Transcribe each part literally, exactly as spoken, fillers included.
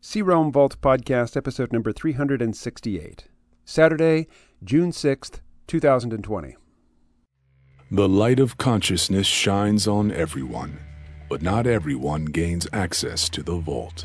C-Realm Vault Podcast, episode number three hundred sixty-eight. Saturday, June sixth, two thousand twenty. The light of consciousness shines on everyone, but not everyone gains access to the vault.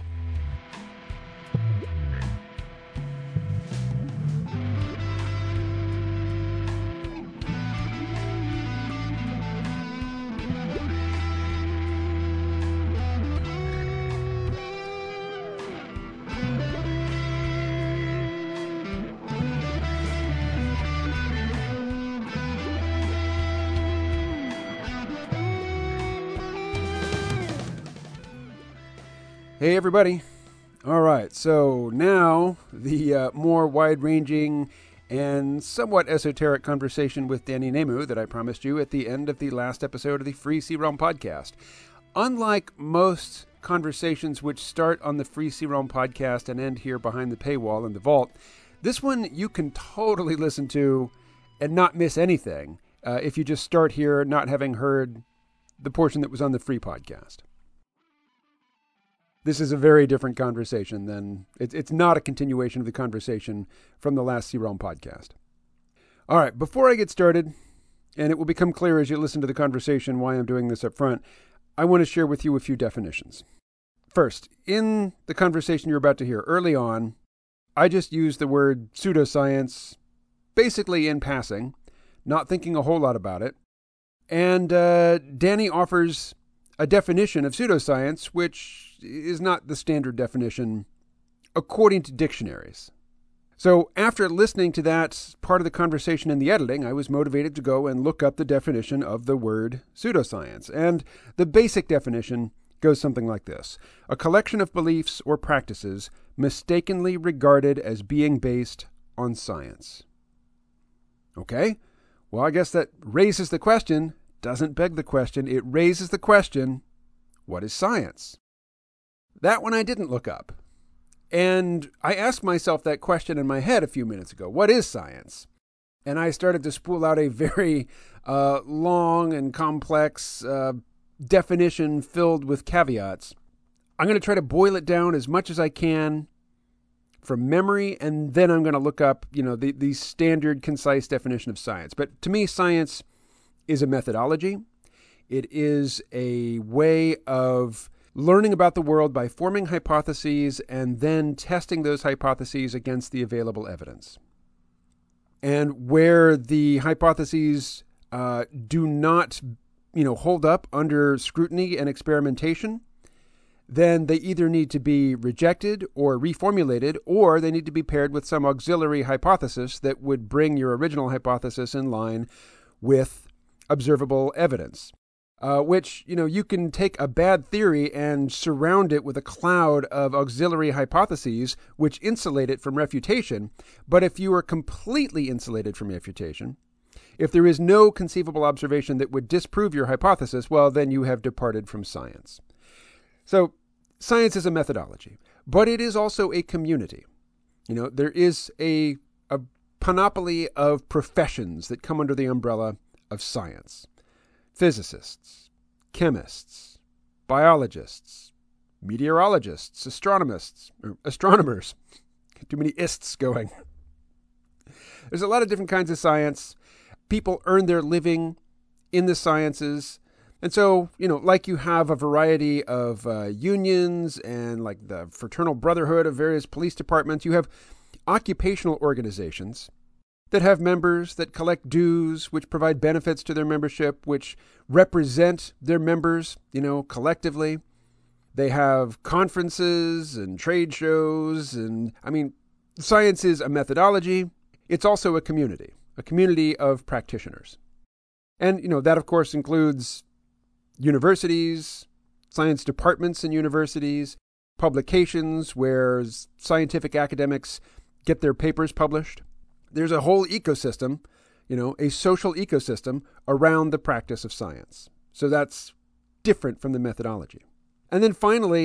Hey everybody. All right, so now the uh, more wide-ranging and somewhat esoteric conversation with Danny Nemu that I promised you at the end of the last episode of the Free C-Realm podcast. Unlike most conversations which start on the Free C-Realm podcast and end here behind the paywall in the vault, this one you can totally listen to and not miss anything uh, if you just start here not having heard the portion that was on the free podcast. This is a very different conversation than, it's it's not a continuation of the conversation from the last C-Realm podcast. All right, before I get started, and it will become clear as you listen to the conversation why I'm doing this up front, I want to share with you a few definitions. First, in the conversation you're about to hear early on, I just used the word pseudoscience basically in passing, not thinking a whole lot about it. And uh, Danny offers a definition of pseudoscience, which is not the standard definition according to dictionaries. So after listening to that part of the conversation in the editing, I was motivated to go and look up the definition of the word pseudoscience. And the basic definition goes something like this: a collection of beliefs or practices mistakenly regarded as being based on science. Okay, well, I guess that raises the question, doesn't beg the question, it raises the question, what is science? That one I didn't look up. And I asked myself that question in my head a few minutes ago. What is science? And I started to spool out a very uh, long and complex uh, definition filled with caveats. I'm going to try to boil it down as much as I can from memory, and then I'm going to look up, you know, the, the standard concise definition of science. But to me, science is a methodology. It is a way of learning about the world by forming hypotheses and then testing those hypotheses against the available evidence. And where the hypotheses uh, do not, you know, hold up under scrutiny and experimentation, then they either need to be rejected or reformulated, or they need to be paired with some auxiliary hypothesis that would bring your original hypothesis in line with observable evidence. Uh, which, you know, you can take a bad theory and surround it with a cloud of auxiliary hypotheses which insulate it from refutation. But if you are completely insulated from refutation, if there is no conceivable observation that would disprove your hypothesis, well, then you have departed from science. So science is a methodology, but it is also a community. You know, there is a, a panoply of professions that come under the umbrella of science. Physicists, chemists, biologists, meteorologists, astronomists, or astronomers. Too many ists going. There's a lot of different kinds of science. People earn their living in the sciences. And so, you know, like you have a variety of uh, unions and like the fraternal brotherhood of various police departments, you have occupational organizations that have members that collect dues, which provide benefits to their membership, which represent their members, you know, collectively. They have conferences and trade shows. And I mean, science is a methodology. It's also a community, a community of practitioners. And, you know, that of course includes universities, science departments in universities, publications where scientific academics get their papers published. There's a whole ecosystem, you know, a social ecosystem around the practice of science. So that's different from the methodology. And then finally,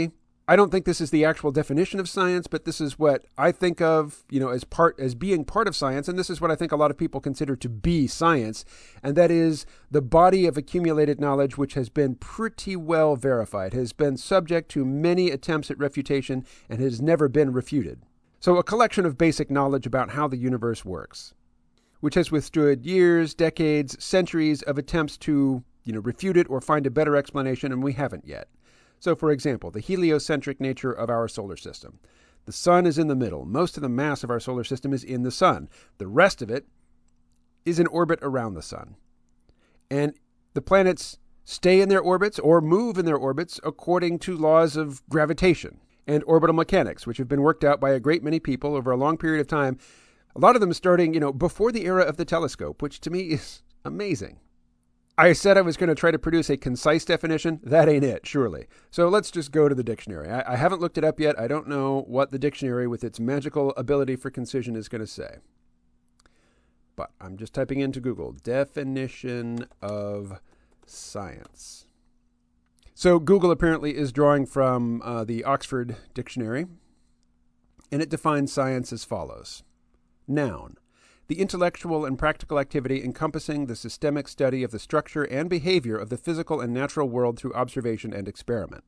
I don't think this is the actual definition of science, but this is what I think of, you know, as part as being part of science, and this is what I think a lot of people consider to be science, and that is the body of accumulated knowledge which has been pretty well verified, has been subject to many attempts at refutation, and has never been refuted. So a collection of basic knowledge about how the universe works, which has withstood years, decades, centuries of attempts to, you know, refute it or find a better explanation, and we haven't yet. So, for example, the heliocentric nature of our solar system. The sun is in the middle. Most of the mass of our solar system is in the sun. The rest of it is in orbit around the sun. And the planets stay in their orbits or move in their orbits according to laws of gravitation and orbital mechanics, which have been worked out by a great many people over a long period of time. A lot of them starting, you know, before the era of the telescope, which to me is amazing. I said I was going to try to produce a concise definition. That ain't it, surely. So let's just go to the dictionary. I, I haven't looked it up yet. I don't know what the dictionary with its magical ability for concision is going to say. But I'm just typing into Google, definition of science. So Google apparently is drawing from uh, the Oxford Dictionary, and it defines science as follows. Noun. The intellectual and practical activity encompassing the systemic study of the structure and behavior of the physical and natural world through observation and experiment.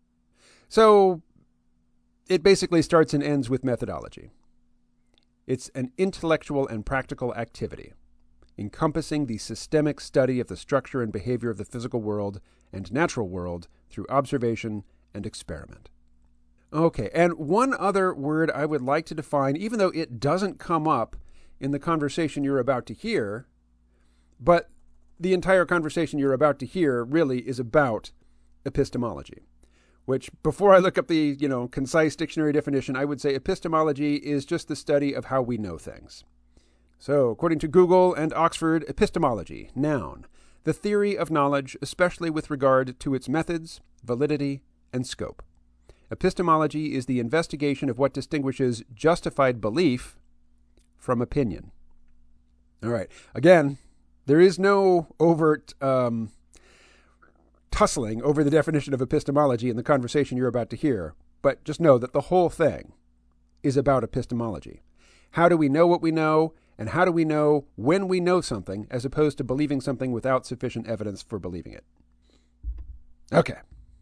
So it basically starts and ends with methodology. It's an intellectual and practical activity encompassing the systemic study of the structure and behavior of the physical world and natural world through observation and experiment. Okay, and one other word I would like to define, even though it doesn't come up in the conversation you're about to hear, but the entire conversation you're about to hear really is about epistemology, which before I look up the, you know, concise dictionary definition, I would say epistemology is just the study of how we know things. So, according to Google and Oxford, epistemology, noun, the theory of knowledge, especially with regard to its methods, validity, and scope. Epistemology is the investigation of what distinguishes justified belief from opinion. All right. Again, there is no overt um, tussling over the definition of epistemology in the conversation you're about to hear, but just know that the whole thing is about epistemology. How do we know what we know, and how do we know when we know something, as opposed to believing something without sufficient evidence for believing it? Okay.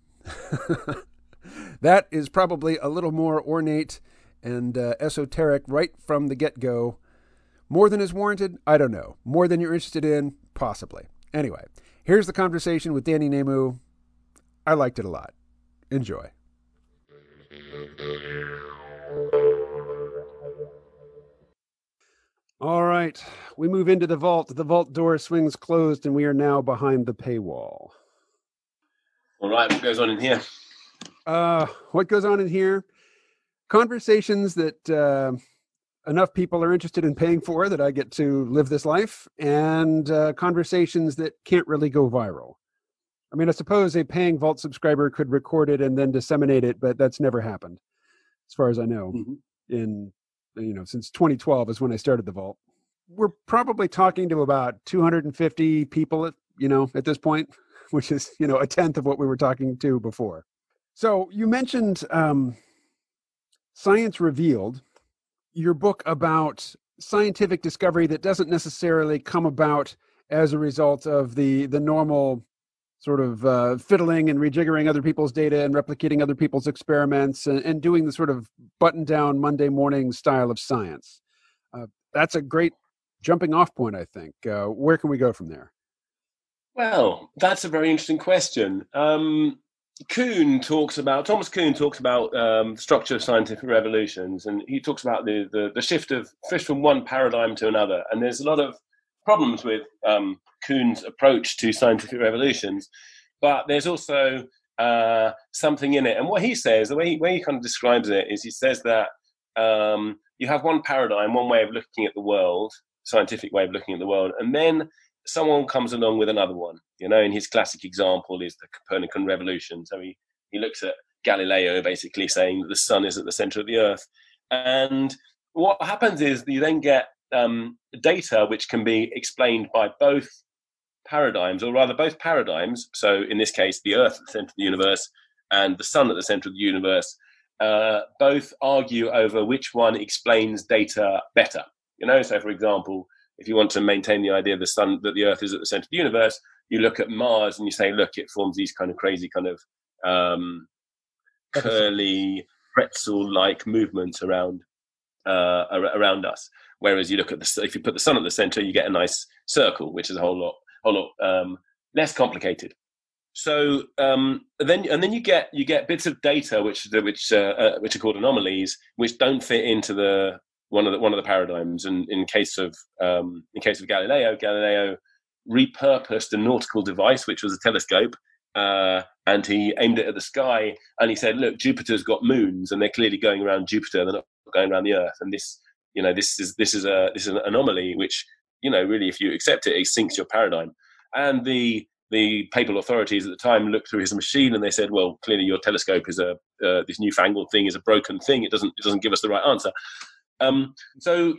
That is probably a little more ornate and uh, esoteric right from the get-go. More than is warranted? I don't know. More than you're interested in? Possibly. Anyway, here's the conversation with Danny Nemu. I liked it a lot. Enjoy. All right. We move into the vault. The vault door swings closed, and we are now behind the paywall. All right. What goes on in here? Uh, what goes on in here? Conversations that uh, enough people are interested in paying for that I get to live this life, and uh, conversations that can't really go viral. I mean, I suppose a paying Vault subscriber could record it and then disseminate it, but that's never happened, as far as I know. Mm-hmm. In you know, since twenty twelve is when I started the Vault. We're probably talking to about two hundred fifty people, at, you know, at this point, which is, you know, a tenth of what we were talking to before. So you mentioned um, Science Revealed, your book about scientific discovery that doesn't necessarily come about as a result of the the normal sort of uh, fiddling and rejiggering other people's data and replicating other people's experiments and, and doing the sort of button-down Monday morning style of science. Uh, that's a great jumping off point, I think. Uh, where can we go from there? Well, that's a very interesting question. Um, Kuhn talks about, Thomas Kuhn talks about um, the structure of scientific revolutions, and he talks about the, the, the shift of fish from one paradigm to another. And there's a lot of problems with um, Kuhn's approach to scientific revolutions, but there's also uh, something in it. And what he says, the way he, way he kind of describes it, is he says that um, you have one paradigm, one way of looking at the world, scientific way of looking at the world, and then someone comes along with another one. You know, and his classic example is the Copernican revolution. So he, he looks at Galileo basically saying that the sun is at the center of the earth. And what happens is you then get um, data which can be explained by both paradigms, or rather both paradigms. So in this case, the earth at the center of the universe, and the sun at the center of the universe, uh, both argue over which one explains data better. You know, so for example, if you want to maintain the idea of the sun, that the Earth is at the center of the universe, you look at Mars and you say, look, it forms these kind of crazy kind of um, curly pretzel-like movements around uh, around us. Whereas you look at the, if you put the sun at the center, you get a nice circle, which is a whole lot, whole lot um, less complicated. So um, then, and then you get you get bits of data which which uh, uh, which are called anomalies, which don't fit into the one of the one of the paradigms. And in case of um, in case of Galileo, Galileo repurposed a nautical device, which was a telescope, uh, and he aimed it at the sky, and he said, "Look, Jupiter's got moons, and they're clearly going around Jupiter. They're not going around the Earth. And this, you know, this is this is a this is an anomaly, which, you know, really, if you accept it, it sinks your paradigm." And the the papal authorities at the time looked through his machine and they said, "Well, clearly your telescope is a uh, this newfangled thing is a broken thing. It doesn't it doesn't give us the right answer." Um, so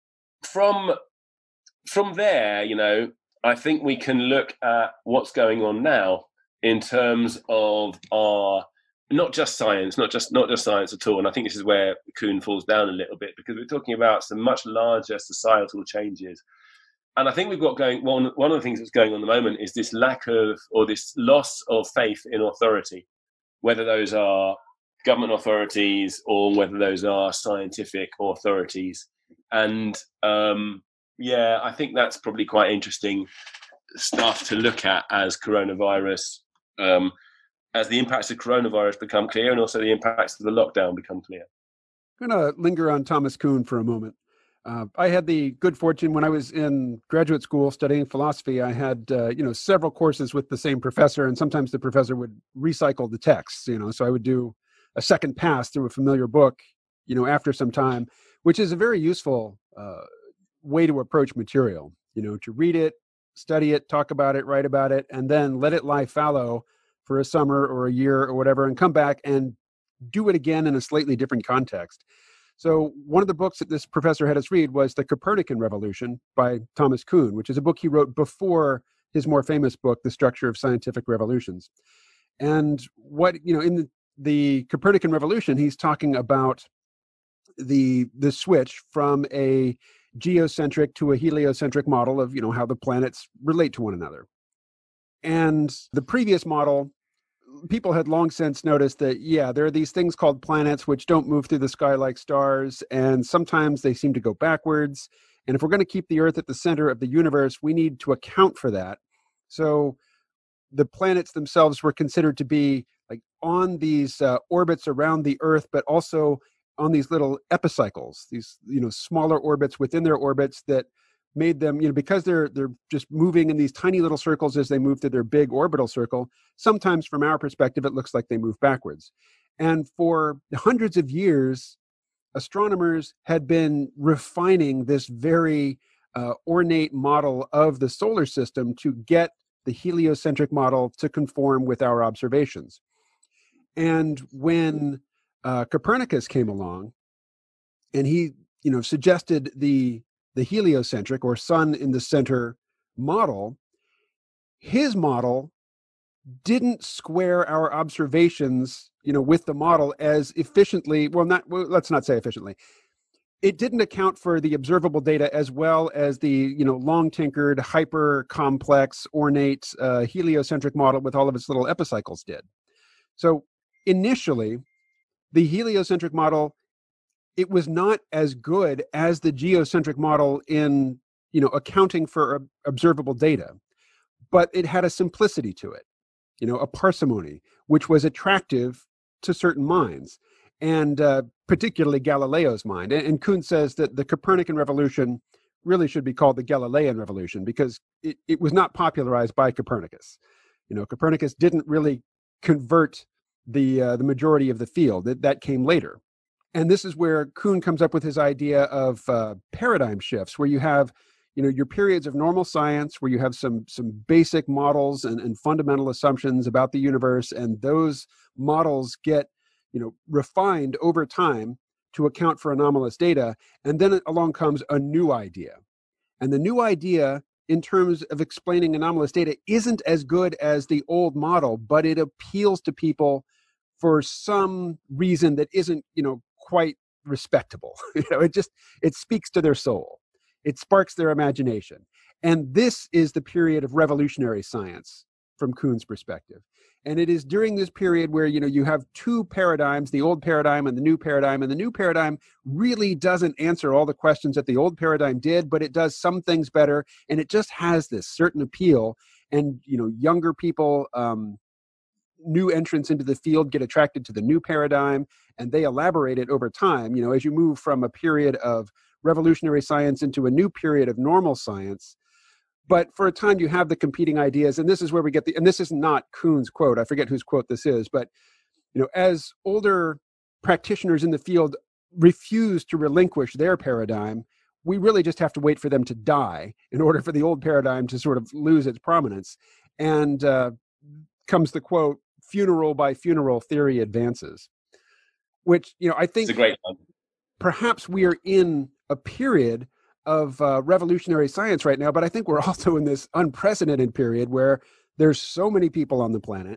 from from there, you know, I think we can look at what's going on now in terms of our not just science, not just not just science at all. And I think this is where Kuhn falls down a little bit, because we're talking about some much larger societal changes. And I think we've got going, one, one of the things that's going on at the moment is this lack of, or this loss of faith in authority, whether those are government authorities or whether those are scientific authorities. And um, yeah, I think that's probably quite interesting stuff to look at as coronavirus, um, as the impacts of coronavirus become clear and also the impacts of the lockdown become clear. I'm going to linger on Thomas Kuhn for a moment. Uh, I had the good fortune when I was in graduate school studying philosophy. I had, uh, you know, several courses with the same professor, and sometimes the professor would recycle the texts, you know, so I would do a second pass through a familiar book, you know, after some time, which is a very useful uh, way to approach material, you know, to read it, study it, talk about it, write about it, and then let it lie fallow for a summer or a year or whatever, and come back and do it again in a slightly different context. So one of the books that this professor had us read was The Copernican Revolution by Thomas Kuhn, which is a book he wrote before his more famous book, The Structure of Scientific Revolutions. And what, you know, in the, the Copernican Revolution, he's talking about the the switch from a geocentric to a heliocentric model of, you know, how the planets relate to one another. And the previous model, people had long since noticed that, yeah, there are these things called planets which don't move through the sky like stars, and sometimes they seem to go backwards. And if we're going to keep the Earth at the center of the universe, we need to account for that. So the planets themselves were considered to be like on these uh, orbits around the Earth, but also on these little epicycles, these, you know, smaller orbits within their orbits that made them, you know, because they're they're just moving in these tiny little circles as they move through their big orbital circle. Sometimes from our perspective, it looks like they move backwards. And for hundreds of years, astronomers had been refining this very uh, ornate model of the solar system to get the heliocentric model to conform with our observations. And when uh, Copernicus came along, and he, you know, suggested the the heliocentric or sun in the center model, his model didn't square our observations, you know, with the model as efficiently. Well, not, well, let's not say efficiently. It didn't account for the observable data as well as the, you know, long tinkered, hyper complex, ornate uh, heliocentric model with all of its little epicycles did. So initially, the heliocentric model, it was not as good as the geocentric model in, you know, accounting for observable data, but it had a simplicity to it, you know, a parsimony, which was attractive to certain minds, and uh, particularly Galileo's mind. And, and Kuhn says that the Copernican Revolution really should be called the Galilean Revolution, because it, it was not popularized by Copernicus. You know, Copernicus didn't really convert the uh, the majority of the field. That, that came later. And this is where Kuhn comes up with his idea of uh, paradigm shifts, where you have, you know, your periods of normal science, where you have some some basic models and, and fundamental assumptions about the universe, and those models get, you know, refined over time to account for anomalous data. And then along comes a new idea. And the new idea, in terms of explaining anomalous data, isn't as good as the old model, but it appeals to people for some reason that isn't, you know, quite respectable. You know, it just, it speaks to their soul. It sparks their imagination. And this is the period of revolutionary science from Kuhn's perspective. And it is during this period where, you know, you have two paradigms, the old paradigm and the new paradigm. And the new paradigm really doesn't answer all the questions that the old paradigm did, but it does some things better. And it just has this certain appeal. And, you know, younger people, um, new entrants into the field get attracted to the new paradigm, and they elaborate it over time. You know, as you move from a period of revolutionary science into a new period of normal science. But for a time, you have the competing ideas, and this is where we get the, and this is not Kuhn's quote, I forget whose quote this is, but, you know, as older practitioners in the field refuse to relinquish their paradigm, we really just have to wait for them to die in order for the old paradigm to sort of lose its prominence. And uh, comes the quote, funeral by funeral theory advances, which, you know, I think it's a great one. Perhaps we are in a period of uh, revolutionary science right now, but I think we're also in this unprecedented period where there's so many people on the planet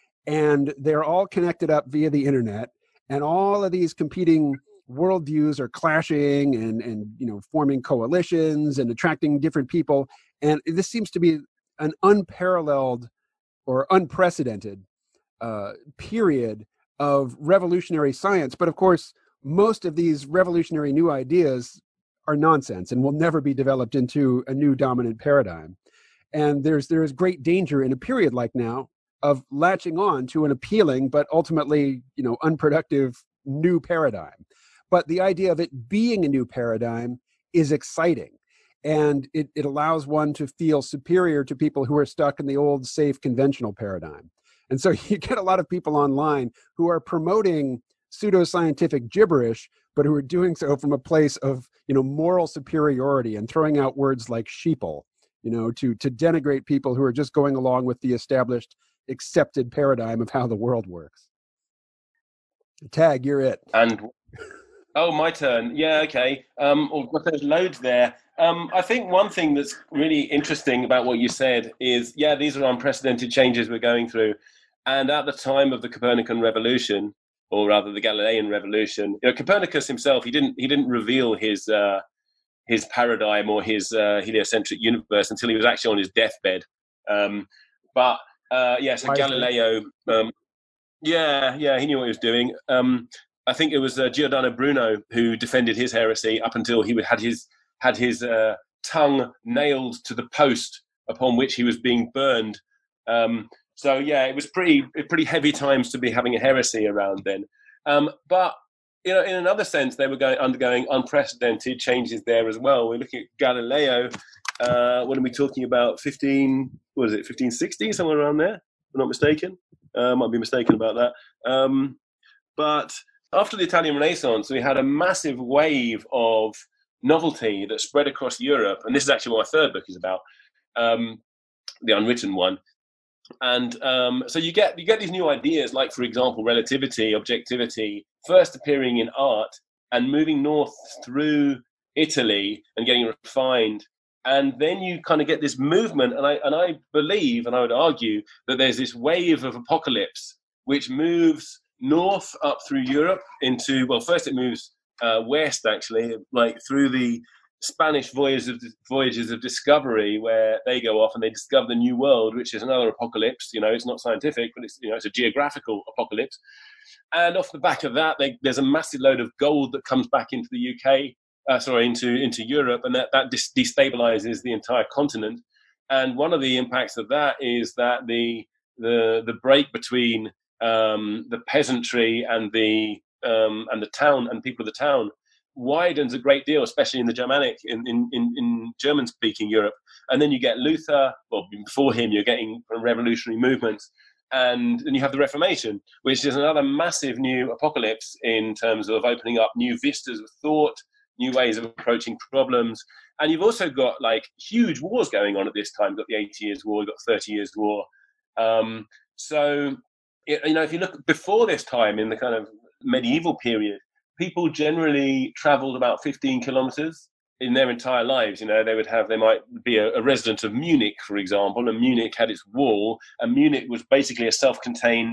and they're all connected up via the internet, and all of these competing worldviews are clashing and, and, you know, forming coalitions and attracting different people. And this seems to be an unparalleled or unprecedented uh, period of revolutionary science. But of course, most of these revolutionary new ideas are nonsense and will never be developed into a new dominant paradigm. And there's there is great danger in a period like now of latching on to an appealing but ultimately, you know, unproductive new paradigm. But the idea of it being a new paradigm is exciting. And it, it allows one to feel superior to people who are stuck in the old, safe, conventional paradigm. And so you get a lot of people online who are promoting pseudoscientific gibberish, but who are doing so from a place of, you know, moral superiority and throwing out words like sheeple, you know, to, to denigrate people who are just going along with the established, accepted paradigm of how the world works. Tag, you're it. And oh, my turn. Yeah, okay. Um, well, there's loads there. Um, I think one thing that's really interesting about what you said is, yeah, these are unprecedented changes we're going through. And at the time of the Copernican revolution, or rather the Galilean revolution, you know, Copernicus himself, he didn't he didn't reveal his uh, his paradigm or his uh, heliocentric universe until he was actually on his deathbed. Um, but uh, yeah, so Galileo, um, yeah, yeah, he knew what he was doing. Um, I think it was uh, Giordano Bruno who defended his heresy up until he had his had his uh, tongue nailed to the post upon which he was being burned. Um, so yeah, it was pretty pretty heavy times to be having a heresy around then. Um, but you know, in another sense, they were going undergoing unprecedented changes there as well. We're looking at Galileo. Uh, what are we talking about? Fifteen? What is it? Fifteen sixty, somewhere around there. If I'm not mistaken. Uh, might be mistaken about that. Um, but after the Italian Renaissance, we had a massive wave of novelty that spread across Europe, and this is actually what my third book is about, um, the unwritten one. And um, so you get you get these new ideas, like, for example, relativity, objectivity, first appearing in art and moving north through Italy and getting refined. And then you kind of get this movement, and I and I believe, and I would argue, that there's this wave of apocalypse which moves north up through Europe into, well, first it moves uh, west, actually, like through the Spanish voyages of, voyages of discovery, where they go off and they discover the New World, which is another apocalypse. You know, it's not scientific, but it's, you know, it's a geographical apocalypse. And off the back of that, they, there's a massive load of gold that comes back into the U K, uh, sorry, into into Europe, and that that destabilizes the entire continent. And one of the impacts of that is that the the the break between um, the peasantry and the um, and the town and people of the town widens a great deal, especially in the Germanic, in, in, in German-speaking Europe. And then you get Luther, well, before him, you're getting revolutionary movements. And then you have the Reformation, which is another massive new apocalypse in terms of opening up new vistas of thought, new ways of approaching problems. And you've also got, like, huge wars going on at this time. You've got the eighty years war, you've got thirty years war. Um, so, you know, if you look before this time in the kind of medieval period, people generally traveled about fifteen kilometers in their entire lives. You know, they would have, they might be a, a resident of Munich, for example, and Munich had its wall, and Munich was basically a self-contained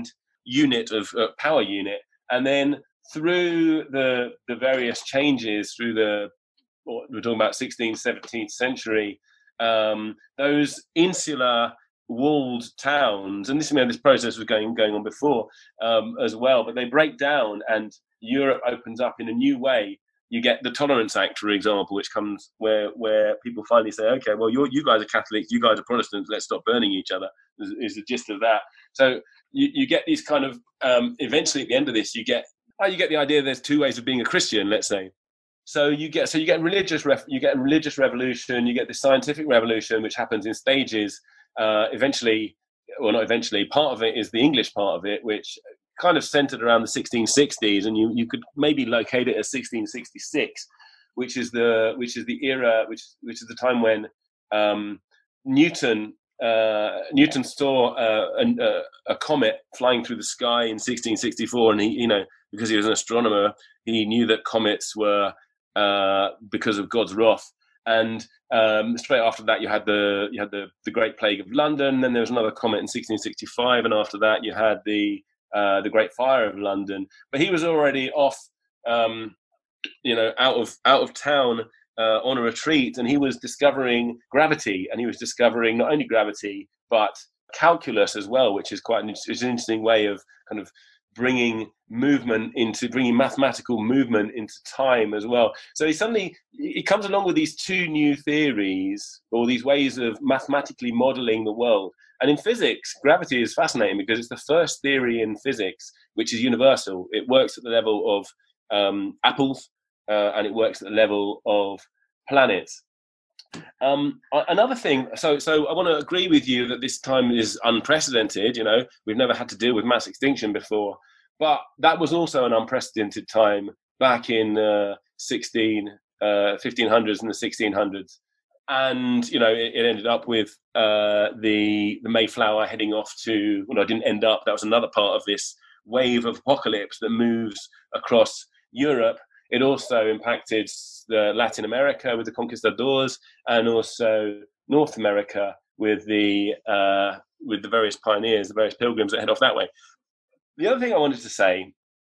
unit of uh, power unit. And then through the the various changes through the, what we're talking about sixteenth, seventeenth century, um, those insular walled towns, and this, you know, this process was going going on before um, as well, but they break down and Europe opens up in a new way. You get the Tolerance Act, for example, which comes where where people finally say, okay, well, you're, you guys are Catholics, you guys are Protestants, let's stop burning each other, is, is the gist of that. So you, you get these kind of, um, eventually at the end of this, you get oh, you get the idea there's two ways of being a Christian, let's say. So you get so you get religious ref, you get a religious revolution, you get the scientific revolution, which happens in stages. Uh, eventually, well, not eventually, part of it is the English part of it, which kind of centered around the sixteen sixties, and you, you could maybe locate it as sixteen sixty-six, which is the which is the era, which which is the time when um, Newton uh, Newton saw uh, a, a comet flying through the sky in sixteen sixty-four, and he, you know, because he was an astronomer, he knew that comets were uh, because of God's wrath. And um, straight after that, you had the you had the, the Great Plague of London. Then there was another comet in sixteen sixty-five, and after that, you had the uh, the Great Fire of London. But he was already off, um, you know, out of out of town uh, on a retreat, and he was discovering gravity, and he was discovering not only gravity but calculus as well, which is quite an, it's an interesting way of kind of bringing movement into bringing mathematical movement into time as well. So he suddenly he comes along with these two new theories, or these ways of mathematically modeling the world. And in physics, gravity is fascinating because it's the first theory in physics which is universal. It works at the level of um, apples, uh, and it works at the level of planets. Um, another thing, so so I want to agree with you that this time is unprecedented. You know, we've never had to deal with mass extinction before, but that was also an unprecedented time back in uh, sixteen, uh, fifteen hundreds and the sixteen hundreds. And, you know, it, it ended up with uh, the the Mayflower heading off to, well, no, it didn't end up, that was another part of this wave of apocalypse that moves across Europe. It also impacted the Latin America with the conquistadors, and also North America with the uh, with the various pioneers, the various pilgrims that head off that way. The other thing I wanted to say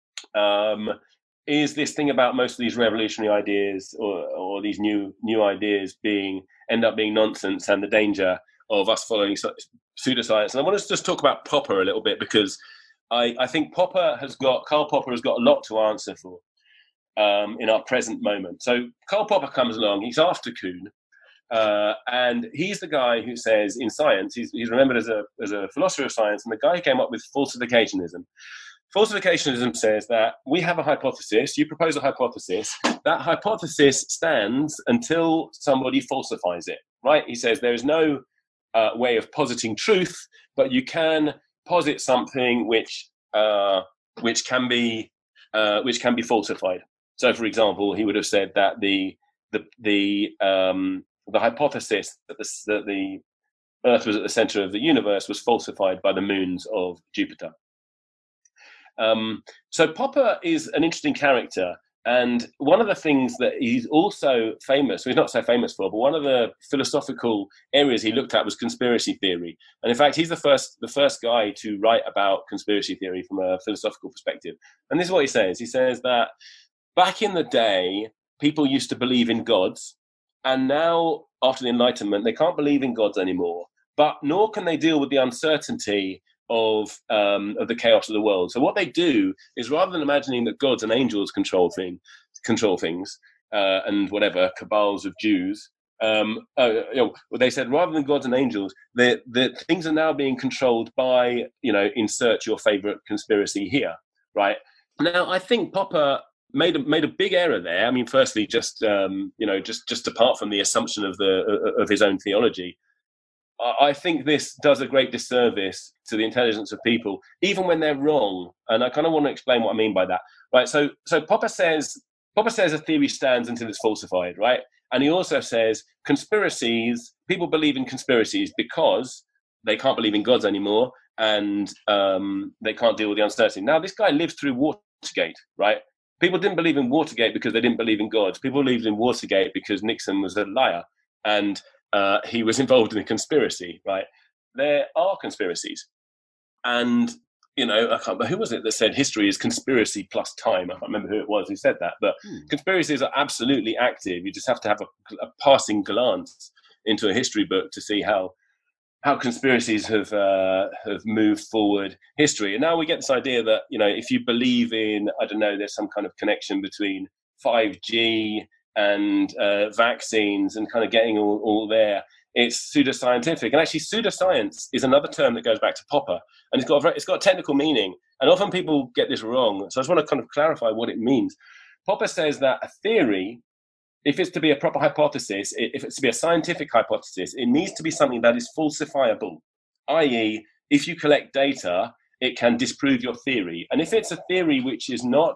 um, is this thing about most of these revolutionary ideas, or, or these new new ideas being end up being nonsense, and the danger of us following pseudoscience. And I want to just talk about Popper a little bit, because I, I think Popper has got Karl Popper has got a lot to answer for. Um, in our present moment. So Karl Popper comes along, he's after Kuhn, uh, and he's the guy who says in science, he's, he's remembered as a, as a philosopher of science, and the guy who came up with falsificationism. Falsificationism says that we have a hypothesis, you propose a hypothesis, that hypothesis stands until somebody falsifies it, right? He says there is no uh, way of positing truth, but you can posit something which uh, which can be uh, which can be falsified. So, for example, he would have said that the the the um, the hypothesis that the, that the Earth was at the center of the universe was falsified by the moons of Jupiter. Um, so Popper is an interesting character, and one of the things that he's also famous, well, he's not so famous for, but one of the philosophical areas he looked at was conspiracy theory. And in fact, he's the first the first guy to write about conspiracy theory from a philosophical perspective. And this is what he says. He says that back in the day, people used to believe in gods, and now, after the Enlightenment, they can't believe in gods anymore, but nor can they deal with the uncertainty of um, of the chaos of the world. So what they do is, rather than imagining that gods and angels control, thing, control things, uh, and whatever, cabals of Jews, um, uh, you know, they said, rather than gods and angels, the, the things are now being controlled by, you know, insert your favorite conspiracy here, right? Now, I think Popper made a, made a big error there. I mean, firstly, just um, you know, just just apart from the assumption of the of his own theology, I think this does a great disservice to the intelligence of people, even when they're wrong. And I kind of want to explain what I mean by that, right? So, so Popper says Popper says a theory stands until it's falsified, right? And he also says conspiracies. People believe in conspiracies because they can't believe in gods anymore, and um, they can't deal with the uncertainty. Now, this guy lived through Watergate, right? People didn't believe in Watergate because they didn't believe in gods. People believed in Watergate because Nixon was a liar, and uh, he was involved in a conspiracy, right? There are conspiracies. And you know, I can't remember, who was it that said history is conspiracy plus time? I can't remember who it was who said that, but hmm. conspiracies are absolutely active. You just have to have a, a passing glance into a history book to see how how conspiracies have uh, have moved forward history. And now we get this idea that, you know, if you believe in, I don't know, there's some kind of connection between five G and uh, vaccines and kind of getting all, all there, it's pseudoscientific. And actually, pseudoscience is another term that goes back to Popper, and it's got a very, it's got a technical meaning. And often people get this wrong. So I just want to kind of clarify what it means. Popper says that a theory, if it's to be a proper hypothesis, if it's to be a scientific hypothesis, it needs to be something that is falsifiable, that is, if you collect data, it can disprove your theory. And if it's a theory which is not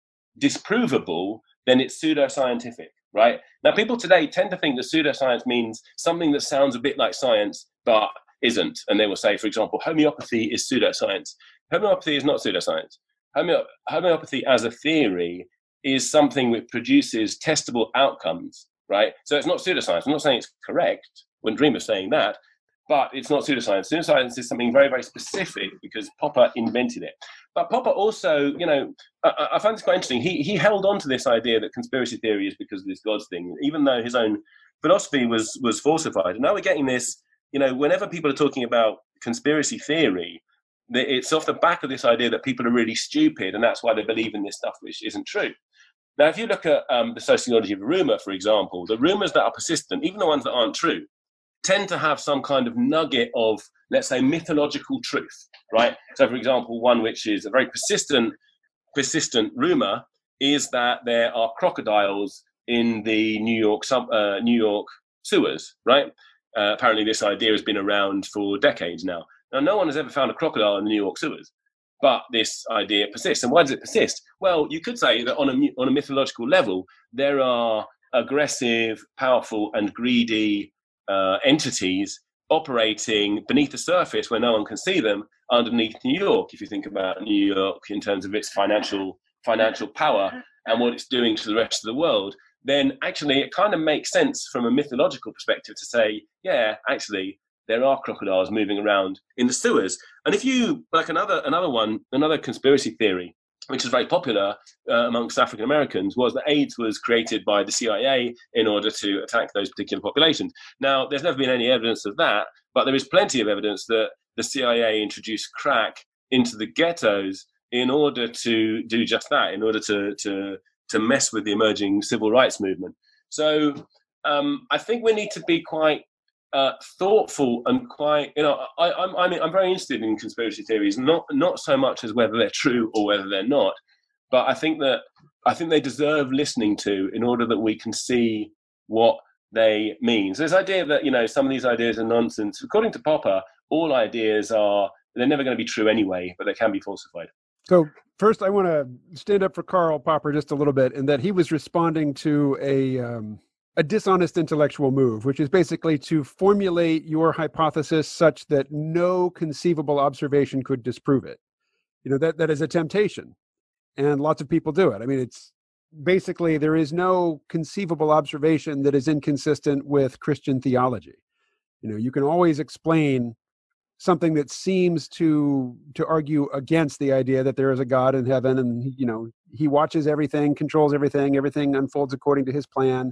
disprovable, then it's pseudoscientific, right? Now, people today tend to think that pseudoscience means something that sounds a bit like science, but isn't. And they will say, for example, homeopathy is pseudoscience. Homeopathy is not pseudoscience. Homeo- homeopathy as a theory is something which produces testable outcomes, right? So it's not pseudoscience. I'm not saying it's correct. Wouldn't dream of saying that, but it's not pseudoscience. Pseudoscience is something very, very specific because Popper invented it. But Popper also, you know, I, I find this quite interesting. He he held on to this idea that conspiracy theory is because of this God's thing, even though his own philosophy was was falsified. And now we're getting this, you know, whenever people are talking about conspiracy theory, it's off the back of this idea that people are really stupid, and that's why they believe in this stuff which isn't true. Now, if you look at um, the sociology of rumor, for example, the rumors that are persistent, even the ones that aren't true, tend to have some kind of nugget of, let's say, mythological truth, right? So, for example, one which is a very persistent, persistent rumor is that there are crocodiles in the New York sub, uh, New York sewers, right? Uh, apparently, this idea has been around for decades now. Now, no one has ever found a crocodile in the New York sewers, but this idea persists. And why does it persist? Well, you could say that on a on a mythological level, there are aggressive, powerful, and greedy Uh, entities operating beneath the surface where no one can see them underneath New York. If you think about New York in terms of its financial financial power and what it's doing to the rest of the world, then actually it kind of makes sense from a mythological perspective to say, yeah, actually there are crocodiles moving around in the sewers. And if you, like another another one, another conspiracy theory, which is very popular uh, amongst African Americans, was that AIDS was created by the C I A in order to attack those particular populations. Now, there's never been any evidence of that, but there is plenty of evidence that the C I A introduced crack into the ghettos in order to do just that, in order to to to mess with the emerging civil rights movement. So um, I think we need to be quite uh, thoughtful and quite, you know, I, I'm I'm I'm very interested in conspiracy theories, not not so much as whether they're true or whether they're not, but I think that I think they deserve listening to in order that we can see what they mean. So this idea that, you know, some of these ideas are nonsense, according to Popper, all ideas are, they're never going to be true anyway, but they can be falsified. So first, I want to stand up for Karl Popper just a little bit, in that he was responding to a um, a dishonest intellectual move, which is basically to formulate your hypothesis such that no conceivable observation could disprove it. You know, that that is a temptation, and lots of people do it. I mean, it's basically, there is no conceivable observation that is inconsistent with Christian theology. You know, you can always explain something that seems to to argue against the idea that there is a God in heaven, and, you know, he watches everything, controls everything, everything unfolds according to his plan.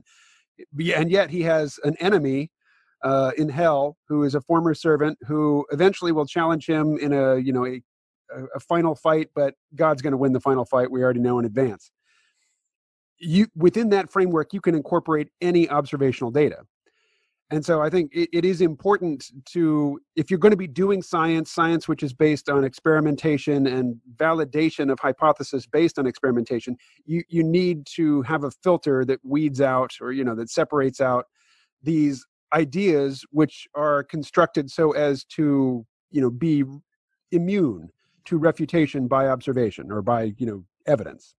And yet he has an enemy uh, in hell who is a former servant who eventually will challenge him in a, you know, a, a final fight, but God's going to win the final fight. We already know in advance. You, within that framework, you can incorporate any observational data. And so I think it, it is important to, if you're going to be doing science, science which is based on experimentation and validation of hypothesis based on experimentation, you, you need to have a filter that weeds out, or, you know, that separates out these ideas which are constructed so as to, you know, be immune to refutation by observation or by, you know, evidence.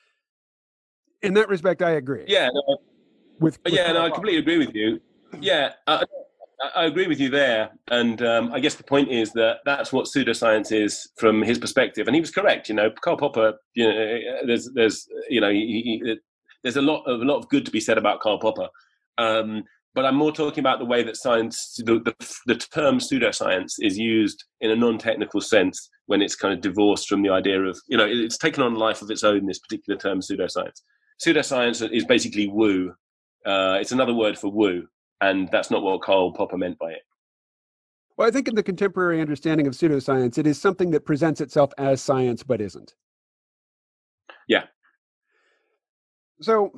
In that respect, I agree. Yeah, no, with, with yeah, no, I completely agree with you. Yeah, I, I agree with you there. And um, I guess the point is that that's what pseudoscience is from his perspective. And he was correct. You know, Karl Popper, you know, there's, there's, you know, he, he, there's a lot of a lot of good to be said about Karl Popper. Um, but I'm more talking about the way that science, the, the, the term pseudoscience is used in a non-technical sense when it's kind of divorced from the idea of, you know, it's taken on life of its own, this particular term pseudoscience. Pseudoscience is basically woo. Uh, it's another word for woo, and that's not what Karl Popper meant by it. Well, I think in the contemporary understanding of pseudoscience, it is something that presents itself as science but isn't. Yeah. So,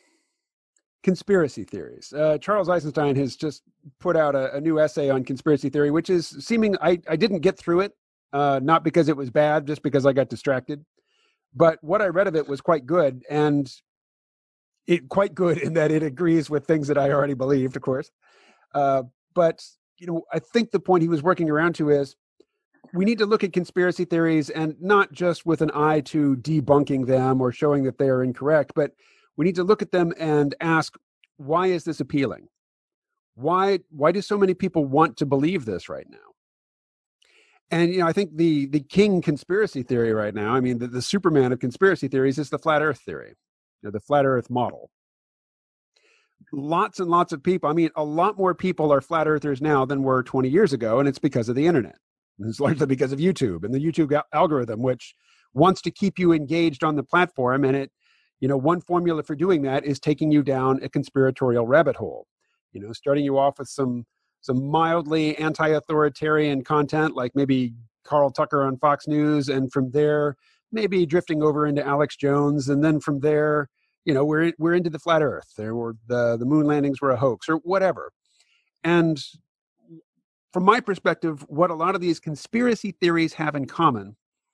conspiracy theories. Uh, Charles Eisenstein has just put out a, a new essay on conspiracy theory, which is seeming, I, I didn't get through it, uh, not because it was bad, just because I got distracted. But what I read of it was quite good, and it quite good in that it agrees with things that I already believed, of course. Uh, but, you know, I think the point he was working around to is we need to look at conspiracy theories, and not just with an eye to debunking them or showing that they are incorrect, but we need to look at them and ask, why is this appealing? Why why do so many people want to believe this right now? And, you know, I think the the king conspiracy theory right now, I mean, the, the Superman of conspiracy theories is the flat earth theory, you know, the flat earth model. Lots and lots of people, I mean, a lot more people are flat earthers now than were twenty years ago, and it's because of the internet. And it's largely because of YouTube and the YouTube al- algorithm, which wants to keep you engaged on the platform. And it, you know, one formula for doing that is taking you down a conspiratorial rabbit hole, you know, starting you off with some some mildly anti-authoritarian content, like maybe Carl Tucker on Fox News, and from there, maybe drifting over into Alex Jones, and then from there, you know, we're we're into the flat Earth, there were the the moon landings were a hoax or whatever. And from my perspective, what a lot of these conspiracy theories have in common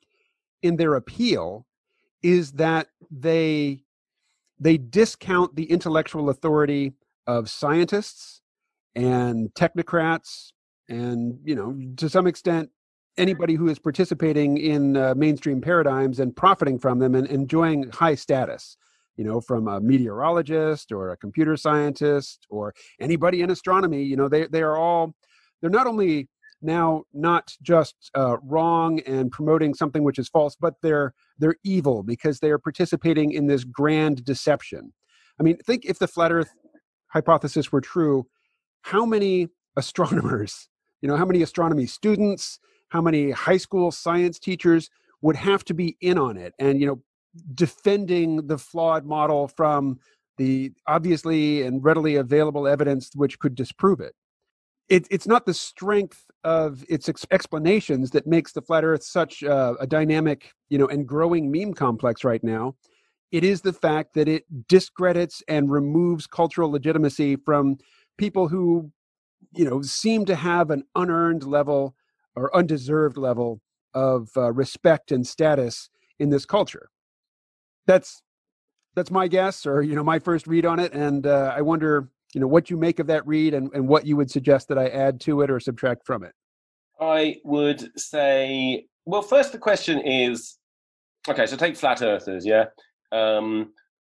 in their appeal is that they they discount the intellectual authority of scientists and technocrats, and, you know, to some extent, anybody who is participating in uh, mainstream paradigms and profiting from them and enjoying high status, you know, from a meteorologist or a computer scientist or anybody in astronomy. You know, they they are all, they're not only now not just uh, wrong and promoting something which is false, but they're they're evil because they are participating in this grand deception. I mean, think if the flat Earth hypothesis were true, how many astronomers, you know, how many astronomy students, how many high school science teachers would have to be in on it and, you know, defending the flawed model from the obviously and readily available evidence which could disprove it. It it's not the strength of its ex- explanations that makes the flat Earth such uh, a dynamic, you know, and growing meme complex right now. It is the fact that it discredits and removes cultural legitimacy from people who, you know, seem to have an unearned level or undeserved level of uh, respect and status in this culture. That's that's my guess, or, you know, my first read on it, and uh, I wonder, you know, what you make of that read and, and what you would suggest that I add to it or subtract from it. I would say, well, first the question is, okay, so take flat earthers, yeah? Um,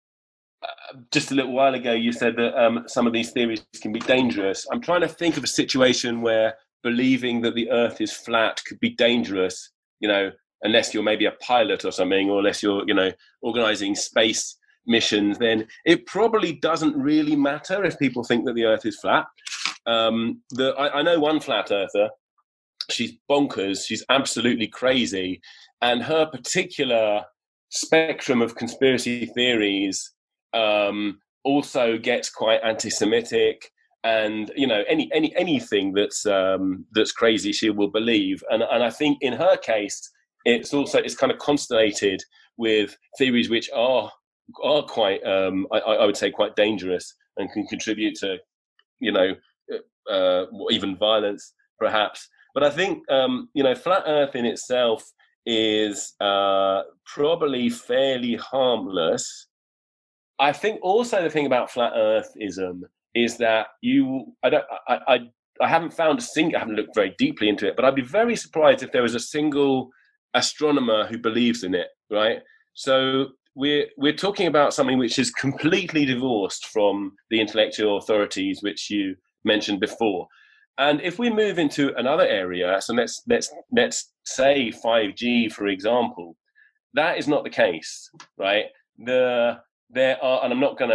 uh, just a little while ago, you said that um, some of these theories can be dangerous. I'm trying to think of a situation where believing that the Earth is flat could be dangerous, you know, unless you're maybe a pilot or something, or unless you're, you know, organizing space missions, then it probably doesn't really matter if people think that the Earth is flat. Um, the, I, I know one flat earther, she's bonkers, she's absolutely crazy, and her particular spectrum of conspiracy theories um, also gets quite anti-Semitic, and, you know, any any anything that's um, that's crazy, she will believe. And and I think in her case, it's also it's kind of constellated with theories which are are quite um, I, I would say quite dangerous and can contribute to, you know, uh, even violence perhaps. But I think um, you know, flat Earth in itself is uh, probably fairly harmless. I think also the thing about flat Earthism is that you, I don't, I, I, I haven't found a single, I haven't looked very deeply into it, but I'd be very surprised if there was a single astronomer who believes in it, right? So we're we're talking about something which is completely divorced from the intellectual authorities which you mentioned before. And if we move into another area, so let's let's let's say five G, for example, that is not the case, right? The there are, and I'm not going to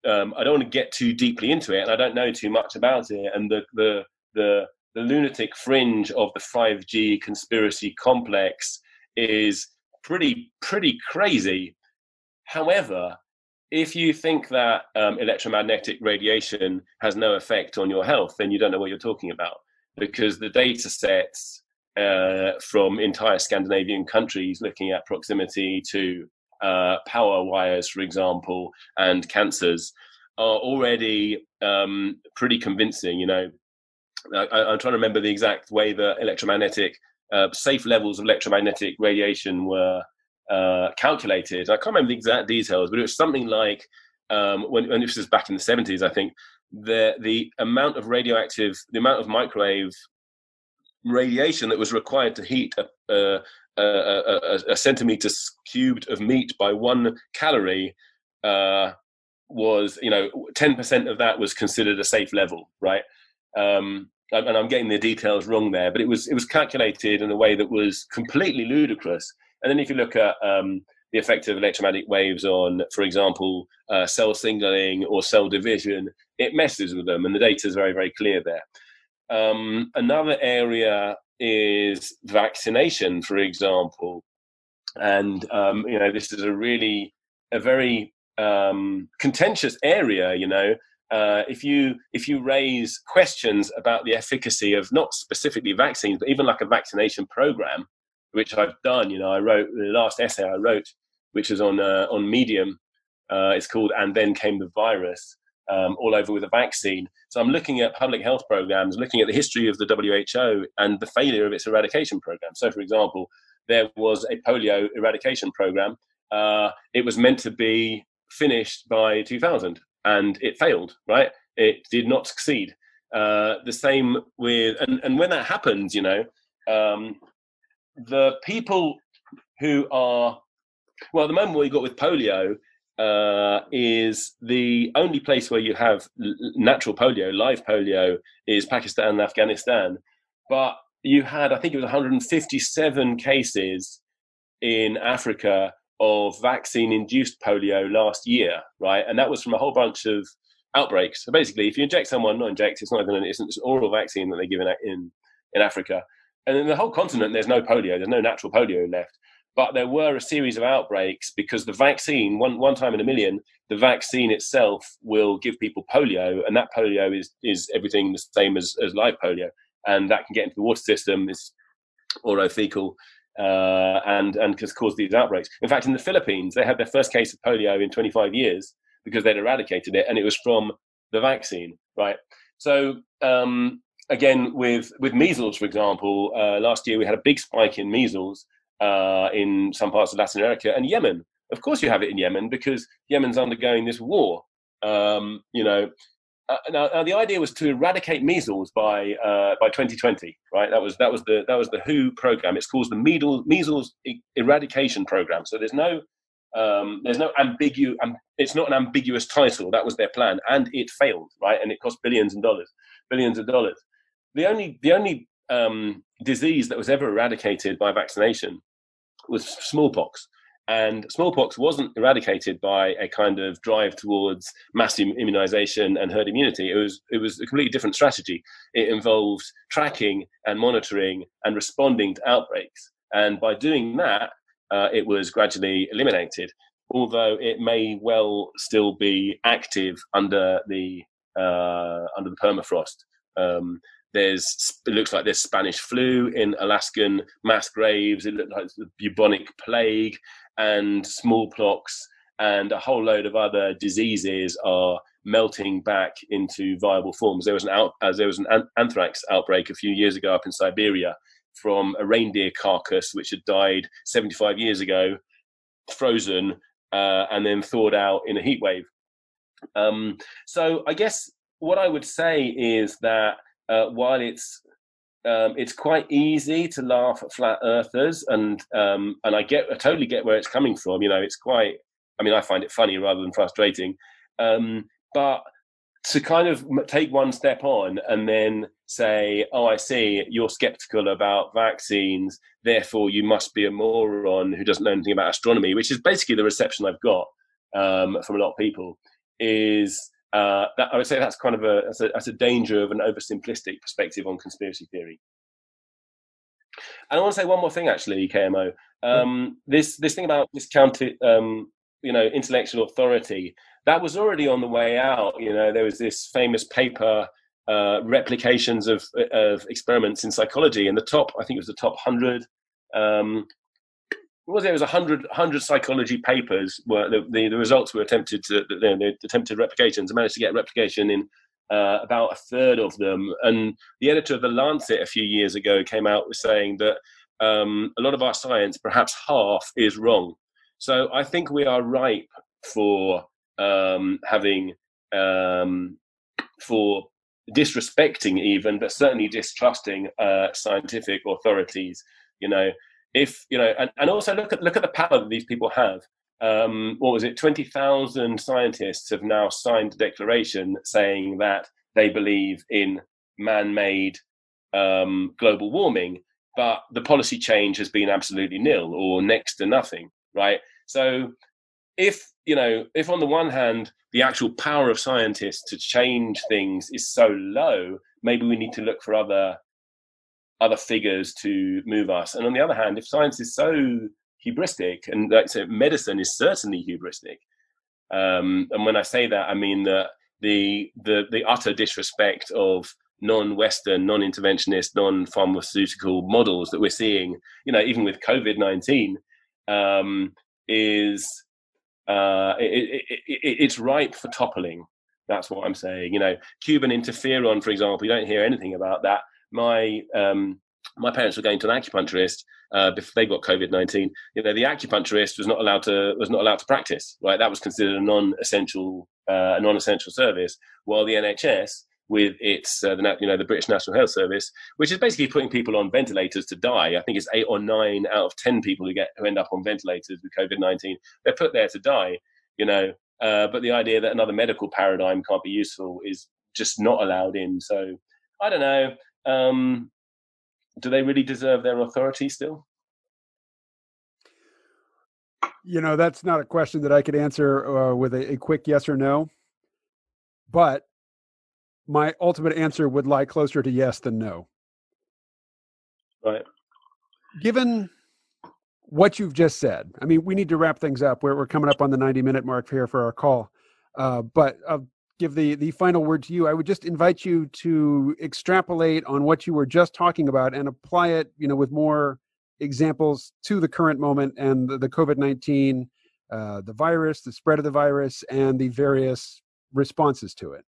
um, I don't want to get too deeply into it, and I don't know too much about it. And the the the, the lunatic fringe of the five G conspiracy complex is pretty pretty crazy. However, if you think that um, electromagnetic radiation has no effect on your health, then you don't know what you're talking about, because the data sets uh, from entire Scandinavian countries looking at proximity to uh, power wires, for example, and cancers are already um, pretty convincing. You know, I, I'm trying to remember the exact way that electromagnetic, uh, safe levels of electromagnetic radiation were uh, calculated. I can't remember the exact details, but it was something like, um, when, when this was back in the seventies, I think, the the amount of radioactive, the amount of microwave radiation that was required to heat a, a, a, a, a centimeter cubed of meat by one calorie uh, was, you know, ten percent of that was considered a safe level, right? Um, and I'm getting the details wrong there, but it was it was calculated in a way that was completely ludicrous. And then if you look at um, the effect of electromagnetic waves on, for example, uh, cell signaling or cell division, it messes with them, and the data is very, very clear there. Um, another area is vaccination, for example. And, um, you know, this is a really, a very um, contentious area, you know. Uh, if you if you raise questions about the efficacy of not specifically vaccines, but even like a vaccination program, which I've done, you know, I wrote the last essay I wrote, which is on uh, on Medium. Uh, it's called "And Then Came the Virus," um, all over with a vaccine. So I'm looking at public health programs, looking at the history of the W H O and the failure of its eradication program. So, for example, there was a polio eradication program. Uh, it was meant to be finished by two thousand, and it failed, right? It did not succeed. Uh, the same with, and, and when that happens, you know, um, the people who are, well, at the moment what you got with polio uh, is the only place where you have natural polio, live polio, is Pakistan and Afghanistan. But you had, I think it was one hundred fifty-seven cases in Africa of vaccine-induced polio last year, right? And that was from a whole bunch of outbreaks. So basically, if you inject someone, not inject, it's not even an, it's an oral vaccine that they give in, in, in Africa. And in the whole continent, there's no polio, there's no natural polio left. But there were a series of outbreaks because the vaccine, one, one time in a million, the vaccine itself will give people polio, and that polio is, is everything the same as, as live polio. And that can get into the water system, it's orofecal, uh, and, and can cause these outbreaks. In fact, in the Philippines, they had their first case of polio in twenty-five years because they'd eradicated it, and it was from the vaccine, right? So, um, again, with, with measles, for example, uh, last year we had a big spike in measles uh, in some parts of Latin America and Yemen. Of course you have it in Yemen because Yemen's undergoing this war, um, you know. Uh, now, now, the idea was to eradicate measles by uh, by twenty twenty, right? That was that was the that was the W H O program. It's called the measles measles eradication program. So there's no um, there's no ambiguous. Um, it's not an ambiguous title. That was their plan, and it failed, right? And it cost billions of dollars, billions of dollars. The only the only um, disease that was ever eradicated by vaccination was smallpox. And smallpox wasn't eradicated by a kind of drive towards mass immunization and herd immunity. It was it was a completely different strategy. It involved tracking and monitoring and responding to outbreaks. And by doing that, uh, it was gradually eliminated, although it may well still be active under the uh, under the permafrost. Um, There's, it looks like there's Spanish flu in Alaskan mass graves. It looks like the bubonic plague and smallpox and a whole load of other diseases are melting back into viable forms. There was an out, uh, there was an anthrax outbreak a few years ago up in Siberia from a reindeer carcass which had died seventy-five years ago, frozen, uh, and then thawed out in a heat wave. Um, so I guess what I would say is that Uh, while it's um, it's quite easy to laugh at flat earthers, and um, and I get I totally get where it's coming from. You know, it's quite. I mean, I find it funny rather than frustrating. Um, but to kind of take one step on and then say, "Oh, I see, you're skeptical about vaccines, therefore you must be a moron who doesn't know anything about astronomy," which is basically the reception I've got um, from a lot of people. is uh, that I would say that's kind of a that's, a that's a danger of an oversimplistic perspective on conspiracy theory. And I want to say one more thing, actually, K M O. Um, this this thing about discounted, um, you know, intellectual authority, that was already on the way out. You know, there was this famous paper, uh, replications of of experiments in psychology, and the top, I think it was the top hundred. Um, what was it? It was a hundred hundred psychology papers where the, the, the results were attempted to the, the attempted replications. I managed to get replication in uh, about a third of them. And the editor of the Lancet a few years ago came out with saying that um, a lot of our science, perhaps half, is wrong. So I think we are ripe for um, having um, for disrespecting even, but certainly distrusting uh, scientific authorities. You know. If you know, and, and also look at look at the power that these people have. Um, what was it? Twenty thousand scientists have now signed a declaration saying that they believe in man-made um, global warming, but the policy change has been absolutely nil or next to nothing. Right. So, if you know, if on the one hand the actual power of scientists to change things is so low, maybe we need to look for other. other figures to move us. And on the other hand, if science is so hubristic, and like so medicine is certainly hubristic, um, and when I say that, I mean that the the the utter disrespect of non-Western, non-interventionist, non-pharmaceutical models that we're seeing, you know, even with COVID nineteen, um, is uh, it, it, it, it's ripe for toppling. That's what I'm saying. You know, Cuban interferon, for example, you don't hear anything about that. My um, my parents were going to an acupuncturist uh, before they got COVID nineteen. You know, the acupuncturist was not allowed to was not allowed to practice. Right, that was considered a non-essential uh, a non-essential service. While the N H S, with its uh, the you know the British National Health Service, which is basically putting people on ventilators to die. I think it's eight or nine out of ten people who get who end up on ventilators with COVID nineteen. They're put there to die. You know, uh, but the idea that another medical paradigm can't be useful is just not allowed in. So I don't know. Um, do they really deserve their authority still? You know, that's not a question that I could answer uh, with a, a quick yes or no. But my ultimate answer would lie closer to yes than no. Right. Given what you've just said, I mean, we need to wrap things up. We're, we're coming up on the ninety minute mark here for our call. Uh, but I'll give the, the final word to you. I would just invite you to extrapolate on what you were just talking about and apply it, you know, with more examples to the current moment and the, the COVID nineteen, uh, the virus, the spread of the virus, and the various responses to it.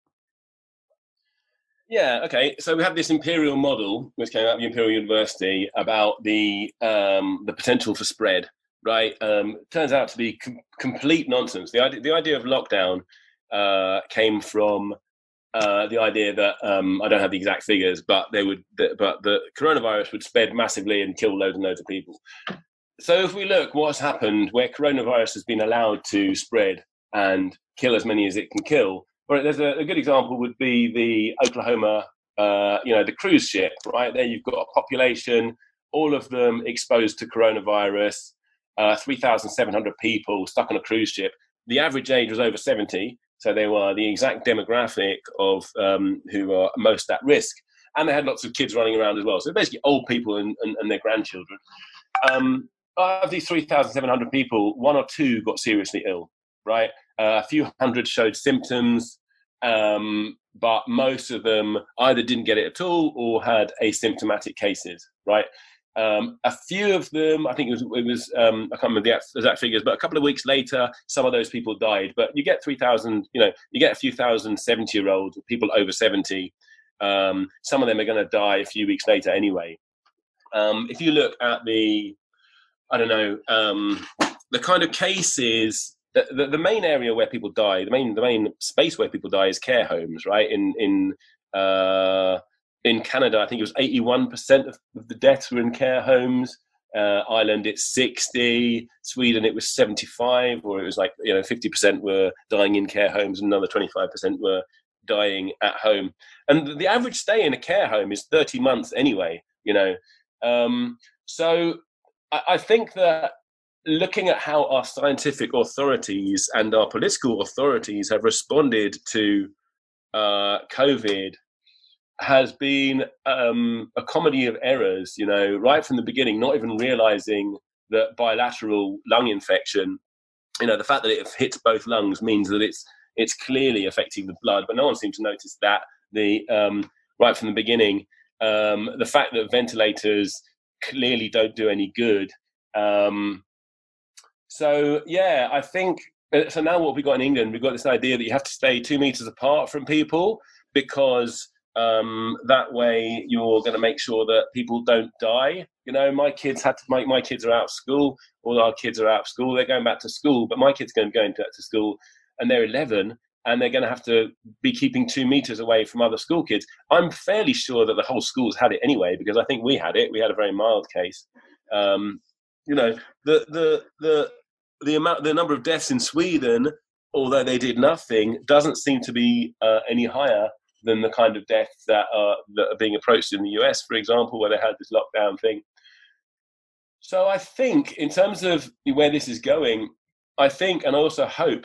Yeah, okay. So we have this imperial model, which came out of the Imperial University, about the um, the potential for spread, right? Um, turns out to be com- complete nonsense. The idea, the idea of lockdown uh, came from uh, the idea that um, I don't have the exact figures, but they would, the, but the coronavirus would spread massively and kill loads and loads of people. So if we look what's happened where coronavirus has been allowed to spread and kill as many as it can kill, well, there's a, a good example would be the Oklahoma, uh, you know, the cruise ship, right? There you've got a population, all of them exposed to coronavirus, uh, three thousand seven hundred people stuck on a cruise ship. The average age was over seventy, so they were the exact demographic of um, who are most at risk. And they had lots of kids running around as well. So basically old people and, and, and their grandchildren. Um, of these three thousand seven hundred people, one or two got seriously ill, right? Uh, a few hundred showed symptoms, um, but most of them either didn't get it at all or had asymptomatic cases, right? Um, a few of them, I think it was, it was um, I can't remember the exact figures, but a couple of weeks later, some of those people died. But you get three thousand, you know, you get a few thousand seventy-year-olds, people over seventy. Um, some of them are going to die a few weeks later anyway. Um, if you look at the, I don't know, um, the kind of cases, the, the, the main area where people die, the main the main space where people die is care homes, right? In in uh, in Canada, I think it was eighty-one percent of the deaths were in care homes. Uh, Ireland, it's sixty. Sweden, it was seventy-five, or it was like, you know, fifty percent were dying in care homes, and another twenty-five percent were dying at home. And the average stay in a care home is thirty months anyway, you know. Um, so I, I think that looking at how our scientific authorities and our political authorities have responded to uh, COVID has been um, a comedy of errors, you know, right from the beginning, not even realizing that bilateral lung infection, you know, the fact that it hits both lungs means that it's it's clearly affecting the blood, but no one seemed to notice that. The um, right from the beginning, um, the fact that ventilators clearly don't do any good. Um, so yeah, I think so. Now what we got in England, we've got this idea that you have to stay two meters apart from people because um, that way you're going to make sure that people don't die. You know, my kids had to. My, my kids are out of school. All our kids are out of school. They're going back to school, but my kids are going to go into to school, and they're eleven. And they're going to have to be keeping two meters away from other school kids. I'm fairly sure that the whole school's had it anyway, because I think we had it. We had a very mild case. Um, you know, the the the the amount, the number of deaths in Sweden, although they did nothing, doesn't seem to be uh, any higher than the kind of deaths that are that are being approached in the U S, for example, where they had this lockdown thing. So I think, in terms of where this is going, I think, and I also hope,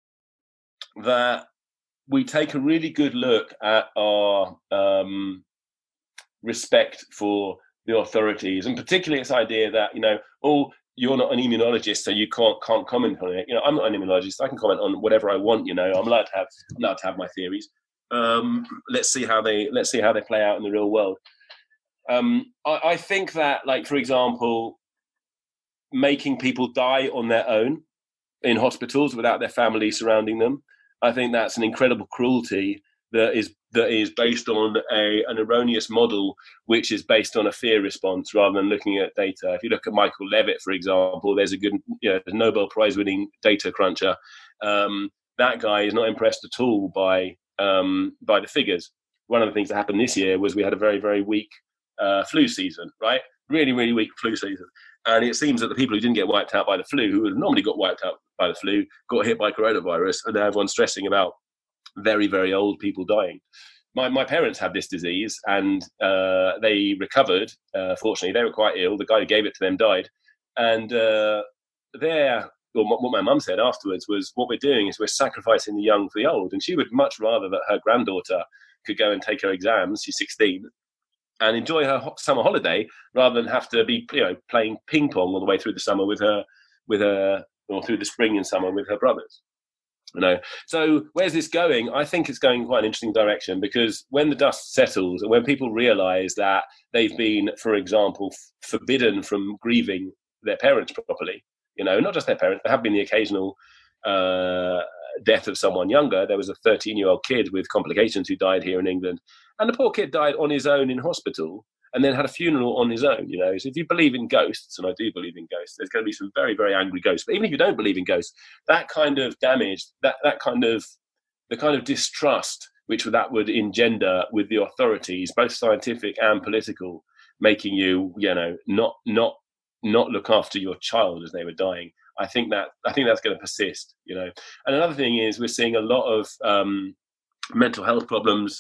that we take a really good look at our um, respect for the authorities, and particularly this idea that, you know, oh, you're not an immunologist, so you can't can't comment on it. You know, I'm not an immunologist. I can comment on whatever I want. You know, I'm allowed to have I'm allowed to have my theories. Um, let's see how they let's see how they play out in the real world. Um, I, I think that, like, for example, making people die on their own in hospitals without their family surrounding them, I think that's an incredible cruelty that is that is based on a an erroneous model, which is based on a fear response rather than looking at data. If you look at Michael Levitt, for example, there's a good, you know, Nobel Prize-winning data cruncher. Um, that guy is not impressed at all by um, by the figures. One of the things that happened this year was we had a very, very weak uh, flu season, right? Really, really weak flu season. And it seems that the people who didn't get wiped out by the flu, who had normally got wiped out by the flu, got hit by coronavirus, and now everyone's stressing about very, very old people dying. My my parents had this disease, and uh, they recovered. Uh, fortunately, they were quite ill. The guy who gave it to them died. And uh, their, well, what my mum said afterwards was, what we're doing is we're sacrificing the young for the old. And she would much rather that her granddaughter could go and take her exams, she's sixteen, and enjoy her summer holiday rather than have to be, you know, playing ping pong all the way through the summer with her, with her, or through the spring and summer with her brothers. You know, so where's this going? I think it's going quite an interesting direction, because when the dust settles and when people realise that they've been, for example, f- forbidden from grieving their parents properly, you know, not just their parents, there have been the occasional uh, death of someone younger. There was a thirteen-year-old kid with complications who died here in England. And the poor kid died on his own in hospital and then had a funeral on his own, you know. So if you believe in ghosts, and I do believe in ghosts, there's going to be some very, very angry ghosts. But even if you don't believe in ghosts, that kind of damage, that, that kind of, the kind of distrust which that would engender with the authorities, both scientific and political, making you, you know, not, not, not look after your child as they were dying. I think that, I think that's going to persist, you know. And another thing is we're seeing a lot of um, mental health problems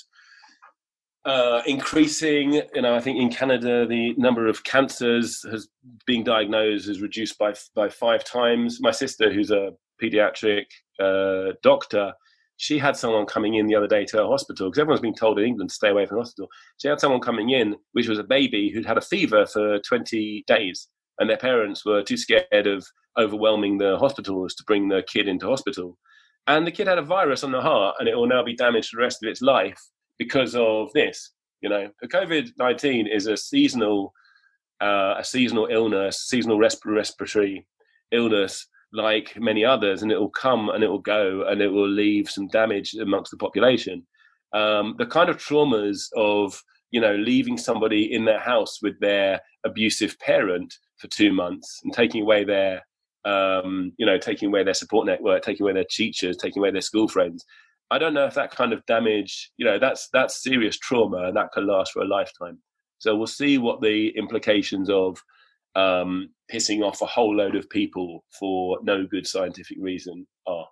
Uh, increasing. You know, I think in Canada the number of cancers has being diagnosed is reduced by by five times. My sister, who's a pediatric uh, doctor, she had someone coming in the other day to her hospital, because everyone's been told in England to stay away from the hospital. She had someone coming in, which was a baby who'd had a fever for twenty days, and their parents were too scared of overwhelming the hospitals to bring the kid into hospital. And the kid had a virus on the heart, and it will now be damaged for the rest of its life because of this. You know, COVID nineteen is a seasonal, uh, a seasonal illness, seasonal resp- respiratory illness, like many others, and it will come and it will go, and it will leave some damage amongst the population. Um, the kind of traumas of, you know, leaving somebody in their house with their abusive parent for two months and taking away their, um, you know, taking away their support network, taking away their teachers, taking away their school friends. I don't know if that kind of damage, you know, that's that's serious trauma, and that can last for a lifetime. So we'll see what the implications of um, pissing off a whole load of people for no good scientific reason are.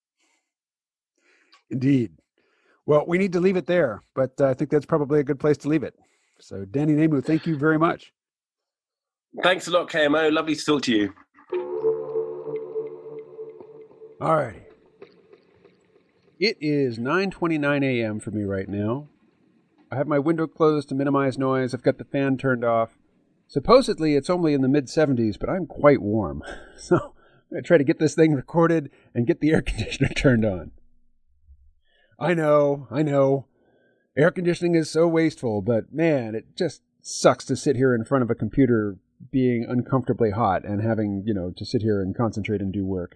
Indeed. Well, we need to leave it there, but uh, I think that's probably a good place to leave it. So, Danny Nemu, thank you very much. Thanks a lot, K M O. Lovely to talk to you. All righty. It is nine twenty-nine a.m. for me right now. I have my window closed to minimize noise. I've got the fan turned off. Supposedly, it's only in the mid seventies, but I'm quite warm. So I'm going to try to get this thing recorded and get the air conditioner turned on. I know, I know. Air conditioning is so wasteful, but man, it just sucks to sit here in front of a computer being uncomfortably hot and having, you know, to sit here and concentrate and do work.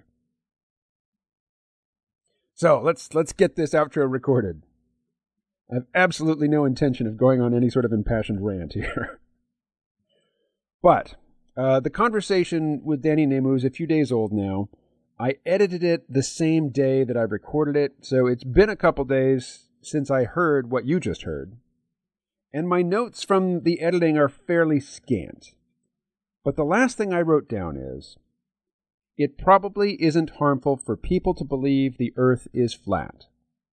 So let's let's get this outro recorded. I have absolutely no intention of going on any sort of impassioned rant here. But uh, the conversation with Danny Nemou is a few days old now. I edited it the same day that I recorded it, so it's been a couple days since I heard what you just heard. And my notes from the editing are fairly scant. But the last thing I wrote down is, it probably isn't harmful for people to believe the Earth is flat.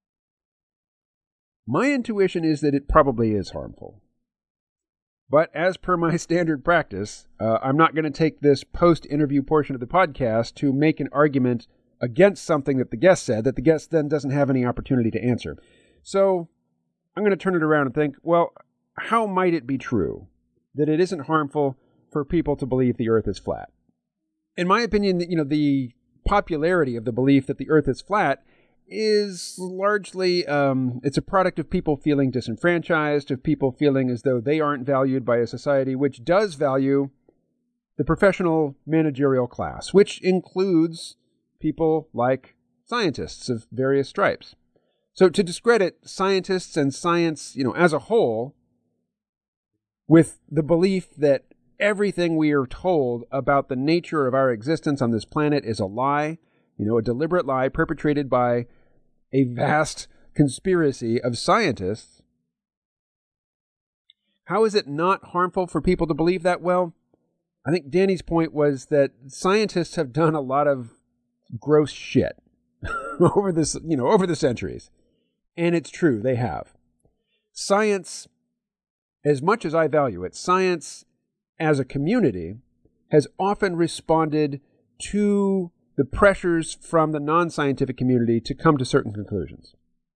My intuition is that it probably is harmful. But as per my standard practice, uh, I'm not going to take this post-interview portion of the podcast to make an argument against something that the guest said that the guest then doesn't have any opportunity to answer. So I'm going to turn it around and think, well, how might it be true that it isn't harmful for people to believe the Earth is flat? In my opinion, you know, the popularity of the belief that the Earth is flat is largely, um, it's a product of people feeling disenfranchised, of people feeling as though they aren't valued by a society which does value the professional managerial class, which includes people like scientists of various stripes. So to discredit scientists and science, you know, as a whole, with the belief that everything we are told about the nature of our existence on this planet is a lie, you know, a deliberate lie perpetrated by a vast conspiracy of scientists. How is it not harmful for people to believe that? Well, I think Danny's point was that scientists have done a lot of gross shit over this, you know, over the centuries. And it's true, they have. Science, as much as I value it, science as a community has often responded to the pressures from the non-scientific community to come to certain conclusions.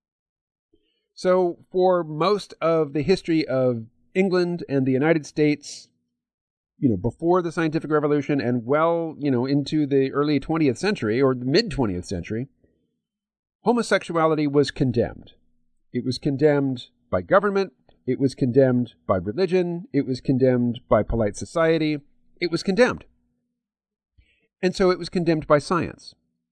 So for most of the history of England and the United States, you know, before the scientific revolution and well, you know, into the early twentieth century or the mid-twentieth century, homosexuality was condemned. It was condemned by government. It was condemned by religion. It was condemned by polite society. It was condemned. And so it was condemned by science.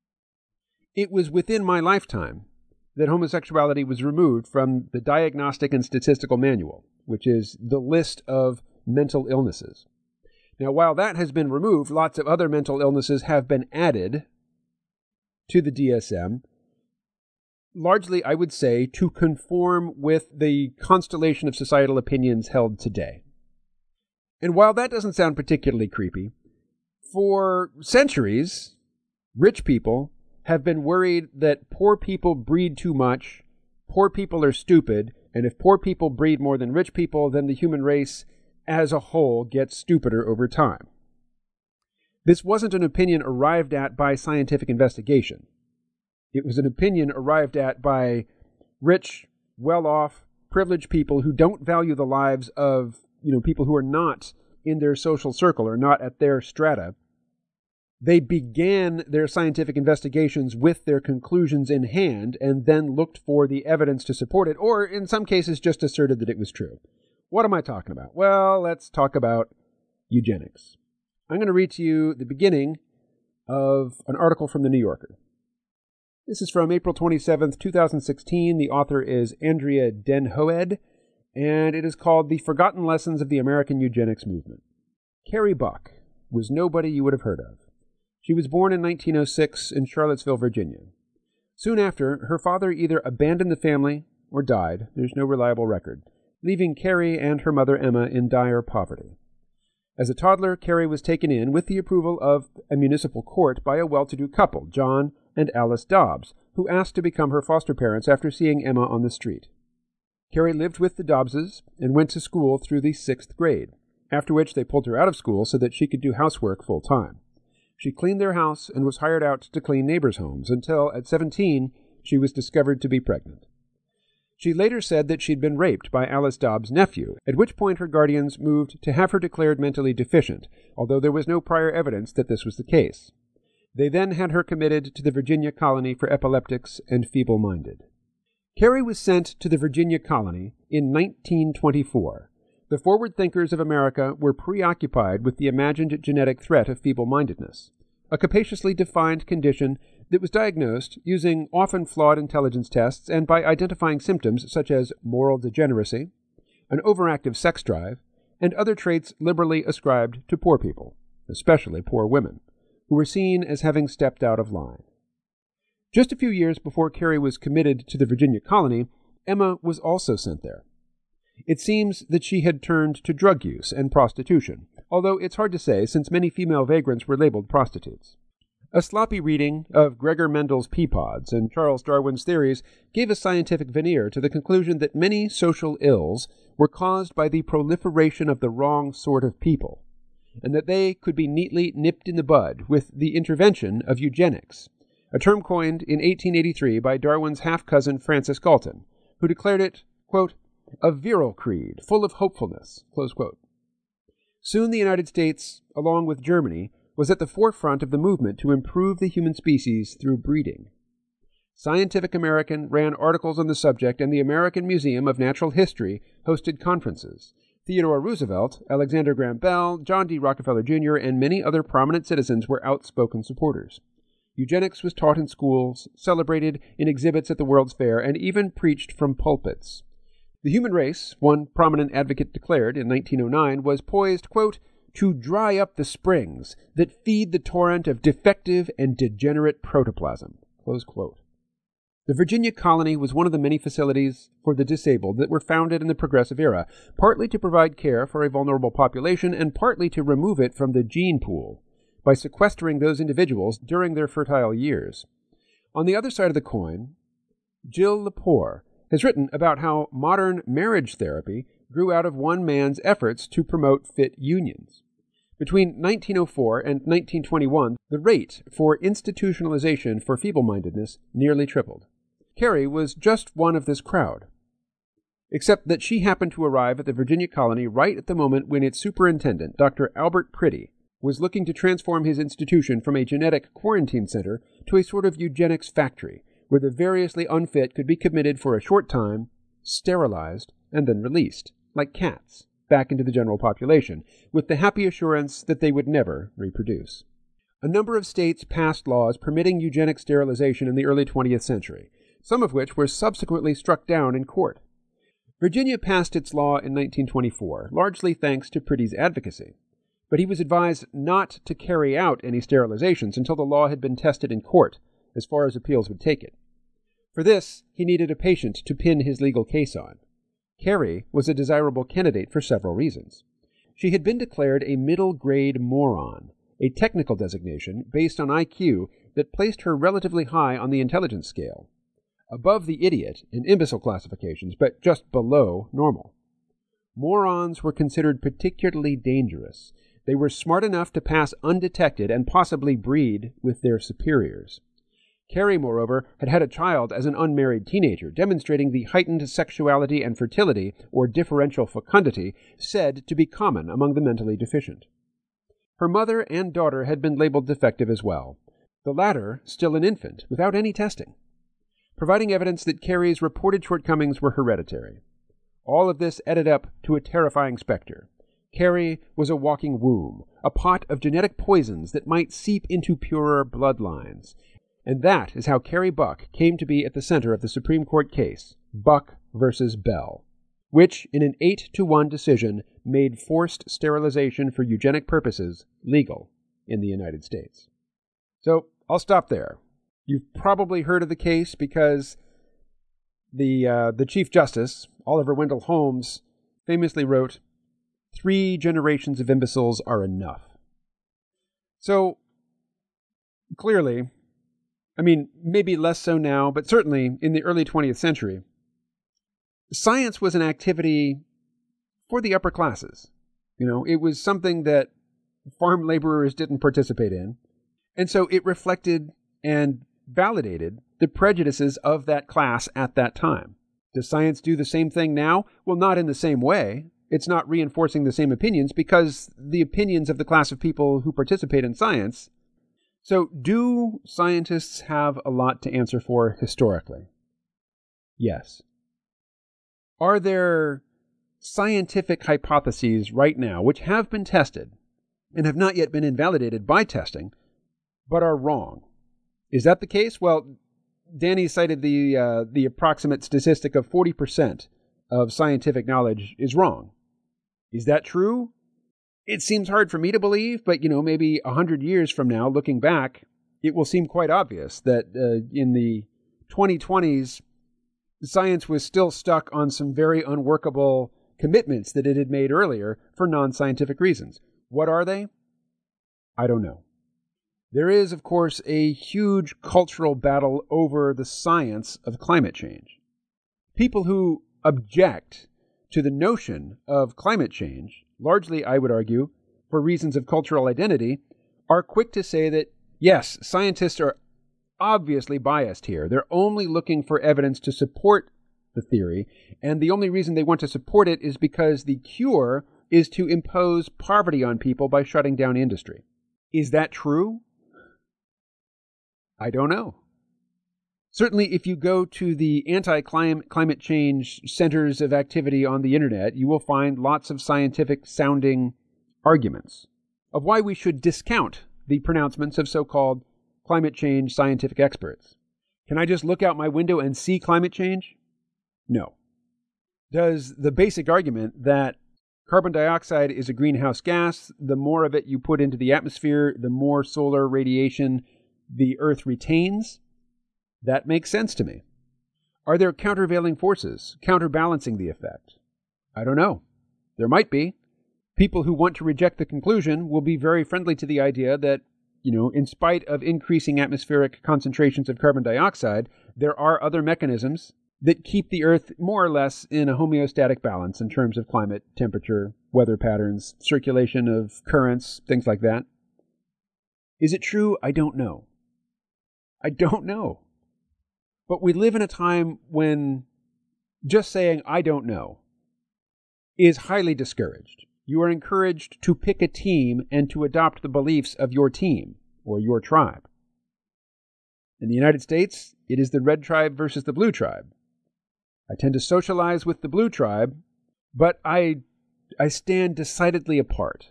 It was within my lifetime that homosexuality was removed from the Diagnostic and Statistical Manual, which is the list of mental illnesses. Now, while that has been removed, lots of other mental illnesses have been added to the D S M, largely, I would say, to conform with the constellation of societal opinions held today. And while that doesn't sound particularly creepy, for centuries, rich people have been worried that poor people breed too much, poor people are stupid, and if poor people breed more than rich people, then the human race as a whole gets stupider over time. This wasn't an opinion arrived at by scientific investigation. It was an opinion arrived at by rich, well-off, privileged people who don't value the lives of, you know, people who are not in their social circle or not at their strata. They began their scientific investigations with their conclusions in hand and then looked for the evidence to support it, or in some cases just asserted that it was true. What am I talking about? Well, let's talk about eugenics. I'm going to read to you the beginning of an article from the New Yorker. This is from April twenty-seventh, twenty sixteen. The author is Andrea Den Hoed, and it is called The Forgotten Lessons of the American Eugenics Movement. Carrie Buck was nobody you would have heard of. She was born in nineteen oh six in Charlottesville, Virginia. Soon after, her father either abandoned the family or died, there's no reliable record, leaving Carrie and her mother Emma in dire poverty. As a toddler, Carrie was taken in with the approval of a municipal court by a well-to-do couple, John and Alice Dobbs, who asked to become her foster parents after seeing Emma on the street. Carrie lived with the Dobbses and went to school through the sixth grade, after which they pulled her out of school so that she could do housework full-time. She cleaned their house and was hired out to clean neighbors' homes until, at seventeen, she was discovered to be pregnant. She later said that she'd been raped by Alice Dobbs' nephew, at which point her guardians moved to have her declared mentally deficient, although there was no prior evidence that this was the case. They then had her committed to the Virginia Colony for Epileptics and Feeble-Minded. Carey was sent to the Virginia Colony in nineteen twenty-four. The forward thinkers of America were preoccupied with the imagined genetic threat of feeble-mindedness, a capaciously defined condition that was diagnosed using often flawed intelligence tests and by identifying symptoms such as moral degeneracy, an overactive sex drive, and other traits liberally ascribed to poor people, especially poor women, who were seen as having stepped out of line. Just a few years before Carey was committed to the Virginia Colony, Emma was also sent there. It seems that she had turned to drug use and prostitution, although it's hard to say since many female vagrants were labeled prostitutes. A sloppy reading of Gregor Mendel's Peapods and Charles Darwin's theories gave a scientific veneer to the conclusion that many social ills were caused by the proliferation of the wrong sort of people, and that they could be neatly nipped in the bud with the intervention of eugenics, a term coined in eighteen eighty-three by Darwin's half-cousin Francis Galton, who declared it, quote, a virile creed, full of hopefulness, close quote. Soon the United States, along with Germany, was at the forefront of the movement to improve the human species through breeding. Scientific American ran articles on the subject, and the American Museum of Natural History hosted conferences. Theodore Roosevelt, Alexander Graham Bell, John D. Rockefeller Junior, and many other prominent citizens were outspoken supporters. Eugenics was taught in schools, celebrated in exhibits at the World's Fair, and even preached from pulpits. The human race, one prominent advocate declared in nineteen oh nine, was poised, quote, to dry up the springs that feed the torrent of defective and degenerate protoplasm, close quote. The Virginia Colony was one of the many facilities for the disabled that were founded in the Progressive Era, partly to provide care for a vulnerable population and partly to remove it from the gene pool by sequestering those individuals during their fertile years. On the other side of the coin, Jill Lepore has written about how modern marriage therapy grew out of one man's efforts to promote fit unions. Between nineteen oh four and nineteen twenty-one, the rate for institutionalization for feeble-mindedness nearly tripled. Carey was just one of this crowd, except that she happened to arrive at the Virginia Colony right at the moment when its superintendent, Doctor Albert Priddy, was looking to transform his institution from a genetic quarantine center to a sort of eugenics factory, where the variously unfit could be committed for a short time, sterilized, and then released, like cats, back into the general population, with the happy assurance that they would never reproduce. A number of states passed laws permitting eugenic sterilization in the early twentieth century, some of which were subsequently struck down in court. Virginia passed its law in nineteen twenty-four, largely thanks to Priddy's advocacy, but he was advised not to carry out any sterilizations until the law had been tested in court, as far as appeals would take it. For this, he needed a patient to pin his legal case on. Carey was a desirable candidate for several reasons. She had been declared a middle-grade moron, a technical designation based on I Q that placed her relatively high on the intelligence scale, above the idiot and imbecile classifications, but just below normal. Morons were considered particularly dangerous. They were smart enough to pass undetected and possibly breed with their superiors. Carey, moreover, had had a child as an unmarried teenager, demonstrating the heightened sexuality and fertility, or differential fecundity, said to be common among the mentally deficient. Her mother and daughter had been labeled defective as well, the latter still an infant, without any testing, providing evidence that Carey's reported shortcomings were hereditary. All of this added up to a terrifying specter. Carey was a walking womb, a pot of genetic poisons that might seep into purer bloodlines. And that is how Carey Buck came to be at the center of the Supreme Court case, Buck versus Bell, which, in an eight to one decision, made forced sterilization for eugenic purposes legal in the United States. So, I'll stop there. You've probably heard of the case because the uh, the Chief Justice, Oliver Wendell Holmes, famously wrote, "Three generations of imbeciles are enough." So, clearly, I mean, maybe less so now, but certainly in the early twentieth century, science was an activity for the upper classes. You know, it was something that farm laborers didn't participate in, And so it reflected and validated the prejudices of that class at that time. Does science do the same thing now? Well, not in the same way. It's not reinforcing the same opinions because the opinions of the class of people who participate in science. So do scientists have a lot to answer for historically? Yes. Are there scientific hypotheses right now which have been tested and have not yet been invalidated by testing, but are wrong? Is that the case? Well, Danny cited the uh, the approximate statistic of forty percent of scientific knowledge is wrong. Is that true? It seems hard for me to believe, but, you know, maybe one hundred years from now, looking back, it will seem quite obvious that uh, in the twenty twenties, science was still stuck on some very unworkable commitments that it had made earlier for non-scientific reasons. What are they? I don't know. There is, of course, a huge cultural battle over the science of climate change. People who object to the notion of climate change, largely, I would argue, for reasons of cultural identity, are quick to say that, yes, scientists are obviously biased here. They're only looking for evidence to support the theory, and the only reason they want to support it is because the cure is to impose poverty on people by shutting down industry. Is that true? I don't know. Certainly, if you go to the anti-climate change centers of activity on the internet, you will find lots of scientific-sounding arguments of why we should discount the pronouncements of so-called climate change scientific experts. Can I just look out my window and see climate change? No. Does the basic argument that carbon dioxide is a greenhouse gas, the more of it you put into the atmosphere, the more solar radiation the Earth retains? That makes sense to me. Are there countervailing forces counterbalancing the effect? I don't know. There might be. People who want to reject the conclusion will be very friendly to the idea that, you know, in spite of increasing atmospheric concentrations of carbon dioxide, there are other mechanisms that keep the Earth more or less in a homeostatic balance in terms of climate, temperature, weather patterns, circulation of currents, things like that. Is it true? I don't know. I don't know. But we live in a time when just saying, I don't know, is highly discouraged. You are encouraged to pick a team and to adopt the beliefs of your team or your tribe. In the United States, it is the red tribe versus the blue tribe. I tend to socialize with the blue tribe, but I, I stand decidedly apart.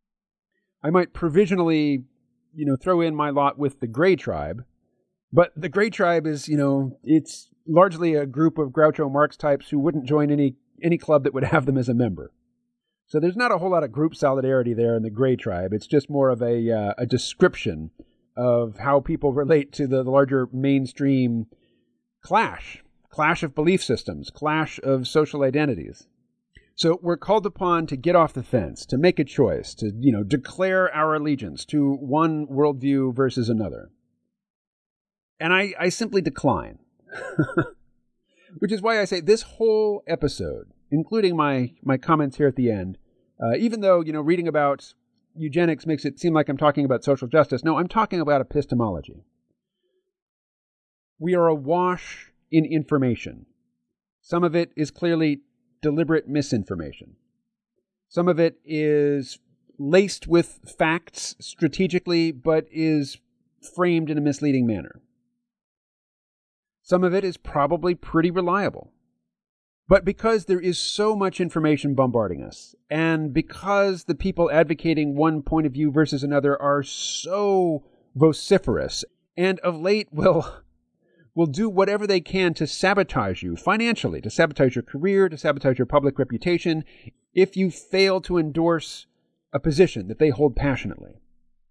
I might provisionally, you know, throw in my lot with the gray tribe, but the gray tribe is, you know, it's largely a group of Groucho Marx types who wouldn't join any, any club that would have them as a member. So there's not a whole lot of group solidarity there in the gray tribe. It's just more of a, uh, a description of how people relate to the, the larger mainstream clash, clash of belief systems, clash of social identities. So we're called upon to get off the fence, to make a choice, to, you know, declare our allegiance to one worldview versus another. And I, I simply decline. Which is why I say this whole episode, including my, my comments here at the end, uh, even though, you know, reading about eugenics makes it seem like I'm talking about social justice, no, I'm talking about epistemology. We are awash in information. Some of it is clearly deliberate misinformation. Some of it is laced with facts strategically, but is framed in a misleading manner. Some of it is probably pretty reliable. But because there is so much information bombarding us, and because the people advocating one point of view versus another are so vociferous, and of late will, will do whatever they can to sabotage you financially, to sabotage your career, to sabotage your public reputation, if you fail to endorse a position that they hold passionately.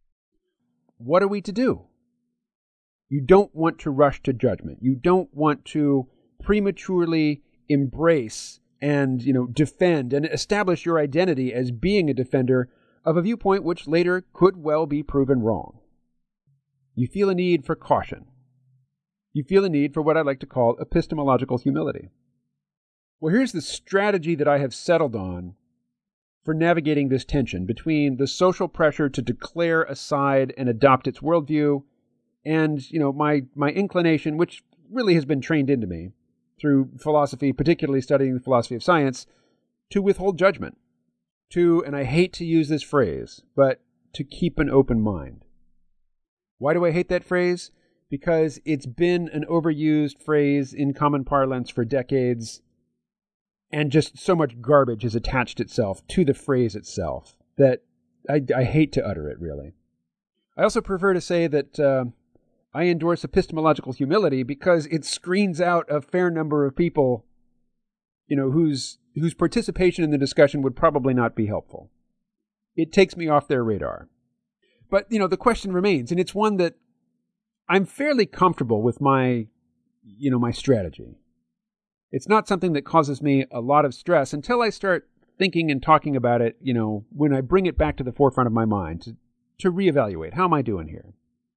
What are we to do? You don't want to rush to judgment. You don't want to prematurely embrace and, you know, defend and establish your identity as being a defender of a viewpoint which later could well be proven wrong. You feel a need for caution. You feel a need for what I like to call epistemological humility. Well, here's the strategy that I have settled on for navigating this tension between the social pressure to declare a side and adopt its worldview and, you know, my, my inclination, which really has been trained into me through philosophy, particularly studying the philosophy of science, to withhold judgment, to, and I hate to use this phrase, but to keep an open mind. Why do I hate that phrase? Because it's been an overused phrase in common parlance for decades, and just so much garbage has attached itself to the phrase itself that I, I hate to utter it, really. I also prefer to say that uh, I endorse epistemological humility because it screens out a fair number of people, you know, whose whose participation in the discussion would probably not be helpful. It takes me off their radar. But, you know, the question remains, and it's one that I'm fairly comfortable with my, you know, my strategy. It's not something that causes me a lot of stress until I start thinking and talking about it, you know, when I bring it back to the forefront of my mind to, to reevaluate. How am I doing here?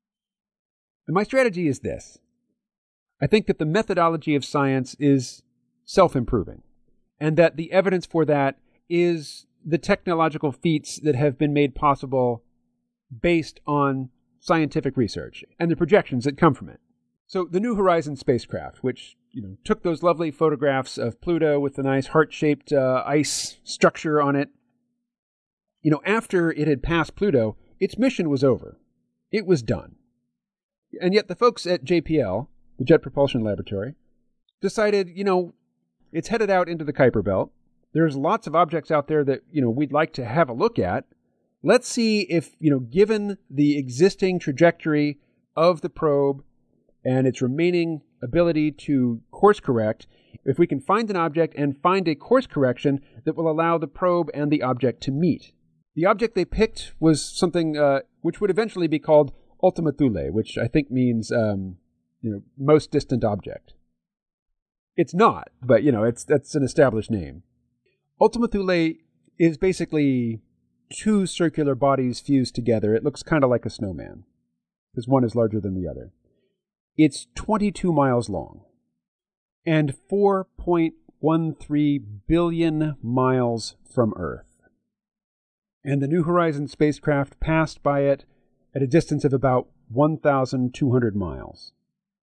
And my strategy is this. I think that the methodology of science is self-improving, and that the evidence for that is the technological feats that have been made possible based on scientific research and the projections that come from it. So the New Horizons spacecraft, which, you know, took those lovely photographs of Pluto with the nice heart-shaped uh, ice structure on it, you know, after it had passed Pluto, its mission was over. It was done. And yet the folks at J P L, the Jet Propulsion Laboratory, decided, you know, it's headed out into the Kuiper Belt. There's lots of objects out there that, you know, we'd like to have a look at. Let's see if, you know, given the existing trajectory of the probe and its remaining ability to course correct, if we can find an object and find a course correction that will allow the probe and the object to meet. The object they picked was something uh, which would eventually be called Ultima Thule, which I think means, um, you know, most distant object. It's not, but, you know, it's that's an established name. Ultima Thule is basically two circular bodies fused together. It looks kind of like a snowman, because one is larger than the other. It's twenty-two miles long and four point one three billion miles from Earth. And the New Horizons spacecraft passed by it at a distance of about one thousand two hundred miles.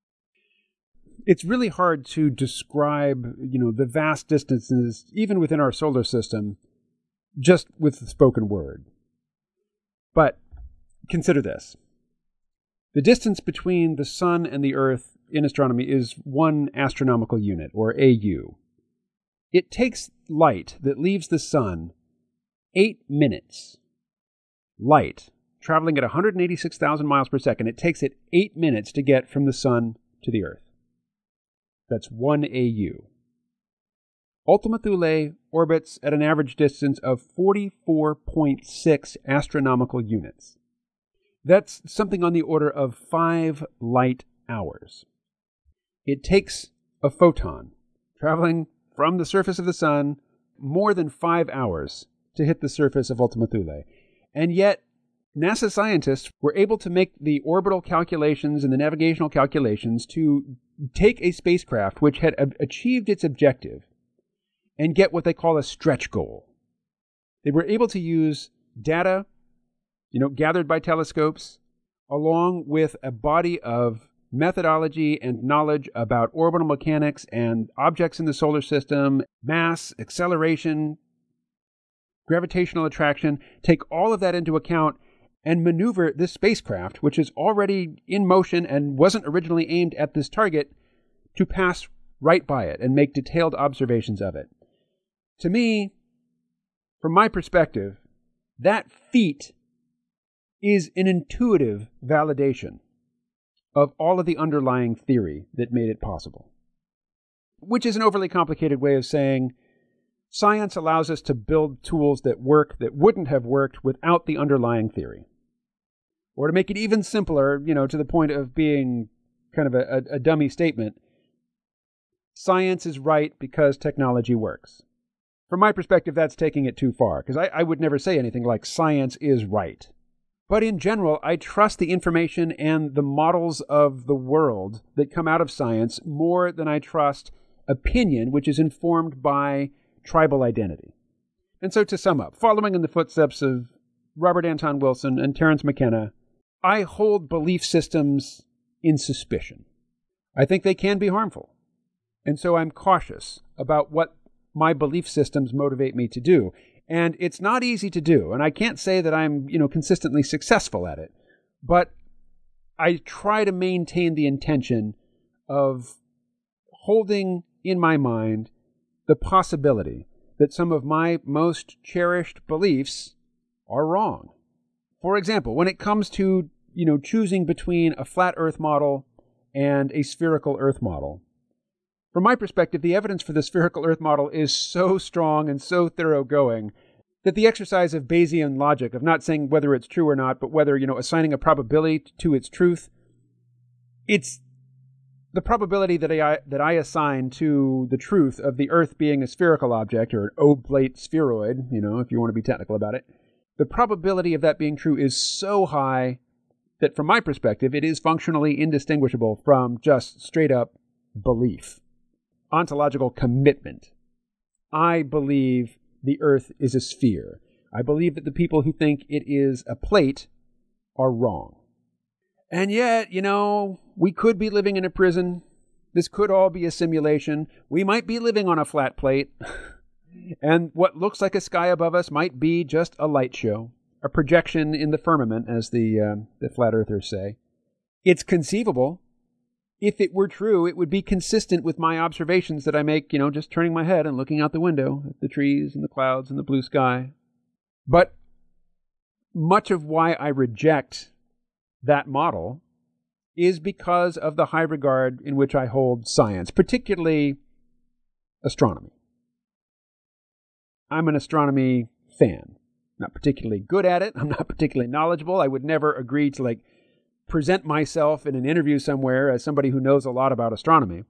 It's really hard to describe, you know, the vast distances, even within our solar system, just with the spoken word. But consider this. The distance between the Sun and the Earth in astronomy is one astronomical unit, or A U. It takes light that leaves the Sun eight minutes. Light, traveling at one hundred eighty-six thousand miles per second, it takes it eight minutes to get from the Sun to the Earth. That's one A U. Ultima Thule orbits at an average distance of forty-four point six astronomical units. That's something on the order of five light hours. It takes a photon, traveling from the surface of the Sun, more than five hours to hit the surface of Ultima Thule. And yet, NASA scientists were able to make the orbital calculations and the navigational calculations to take a spacecraft which had a- achieved its objective and get what they call a stretch goal. They were able to use data, you know, gathered by telescopes, along with a body of methodology and knowledge about orbital mechanics and objects in the solar system, mass, acceleration, gravitational attraction, take all of that into account and maneuver this spacecraft, which is already in motion and wasn't originally aimed at this target, to pass right by it and make detailed observations of it. To me, from my perspective, that feat is an intuitive validation of all of the underlying theory that made it possible. Which is an overly complicated way of saying science allows us to build tools that work that wouldn't have worked without the underlying theory. Or to make it even simpler, you know, to the point of being kind of a, a, a dummy statement, science is right because technology works. From my perspective, that's taking it too far, because I, I would never say anything like science is right. But in general, I trust the information and the models of the world that come out of science more than I trust opinion, which is informed by tribal identity. And so to sum up, following in the footsteps of Robert Anton Wilson and Terence McKenna, I hold belief systems in suspicion. I think they can be harmful. And so I'm cautious about what my belief systems motivate me to do. And it's not easy to do. And I can't say that I'm, you know, consistently successful at it. But I try to maintain the intention of holding in my mind the possibility that some of my most cherished beliefs are wrong. For example, when it comes to, you know, choosing between a flat Earth model and a spherical Earth model, from my perspective, the evidence for the spherical Earth model is so strong and so thoroughgoing that the exercise of Bayesian logic, of not saying whether it's true or not, but whether, you know, assigning a probability to its truth, it's the probability that I that I assign to the truth of the Earth being a spherical object, or an oblate spheroid, you know, if you want to be technical about it, the probability of that being true is so high that from my perspective, it is functionally indistinguishable from just straight up belief. Ontological commitment. I believe the Earth is a sphere. I believe that the people who think it is a plate are wrong. And yet, you know, we could be living in a prison. This could all be a simulation. We might be living on a flat plate. And what looks like a sky above us might be just a light show, a projection in the firmament, as the, uh, the flat earthers say. It's conceivable. If it were true, it would be consistent with my observations that I make, you know, just turning my head and looking out the window at the trees and the clouds and the blue sky. But much of why I reject that model is because of the high regard in which I hold science, particularly astronomy. I'm an astronomy fan. Not particularly good at it. I'm not particularly knowledgeable. I would never agree to, like, present myself in an interview somewhere as somebody who knows a lot about astronomy,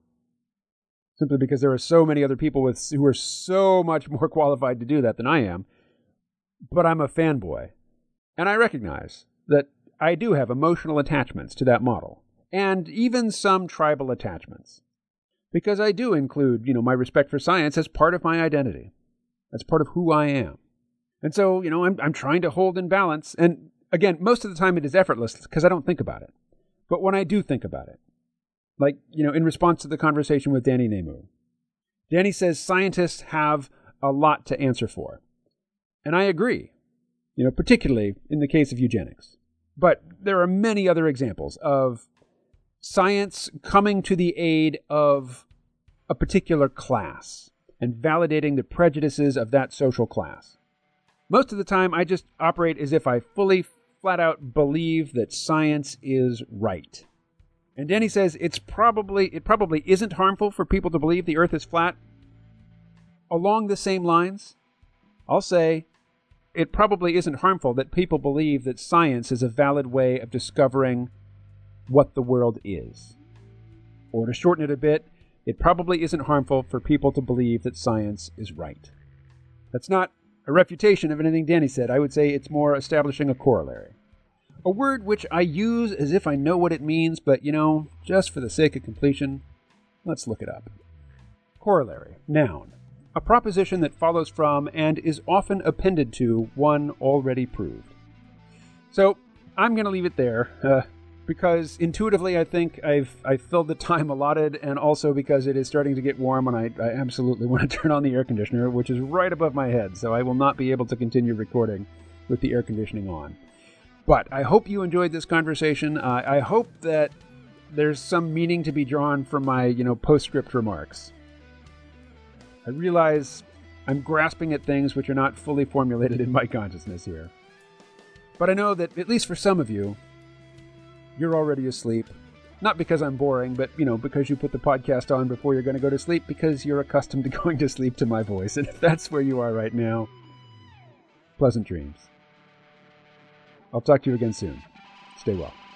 simply because there are so many other people with who are so much more qualified to do that than I am. But I'm a fanboy, and I recognize that I do have emotional attachments to that model, and even some tribal attachments, because I do include, you know, my respect for science as part of my identity, as part of who I am. And so, you know, I'm I'm trying to hold in balance. And again, most of the time it is effortless because I don't think about it. But when I do think about it, like, you know, in response to the conversation with Danny Nemu, Danny says scientists have a lot to answer for. And I agree, you know, particularly in the case of eugenics. But there are many other examples of science coming to the aid of a particular class and validating the prejudices of that social class. Most of the time, I just operate as if I fully, flat out believe that science is right. And Danny says it's probably it probably isn't harmful for people to believe the Earth is flat. Along the same lines, I'll say it probably isn't harmful that people believe that science is a valid way of discovering what the world is. Or to shorten it a bit, it probably isn't harmful for people to believe that science is right. That's not a refutation of anything Danny said. I would say it's more establishing a corollary. A word which I use as if I know what it means, but, you know, just for the sake of completion, let's look it up. Corollary, noun. A proposition that follows from and is often appended to one already proved. So, I'm going to leave it there, uh, because intuitively I think I've I've filled the time allotted, and also because it is starting to get warm and I, I absolutely want to turn on the air conditioner, which is right above my head, so I will not be able to continue recording with the air conditioning on. But I hope you enjoyed this conversation. Uh, I hope that there's some meaning to be drawn from my, you know, postscript remarks. I realize I'm grasping at things which are not fully formulated in my consciousness here. But I know that, at least for some of you, you're already asleep. Not because I'm boring, but, you know, because you put the podcast on before you're going to go to sleep, because you're accustomed to going to sleep to my voice. And if that's where you are right now, pleasant dreams. I'll talk to you again soon. Stay well.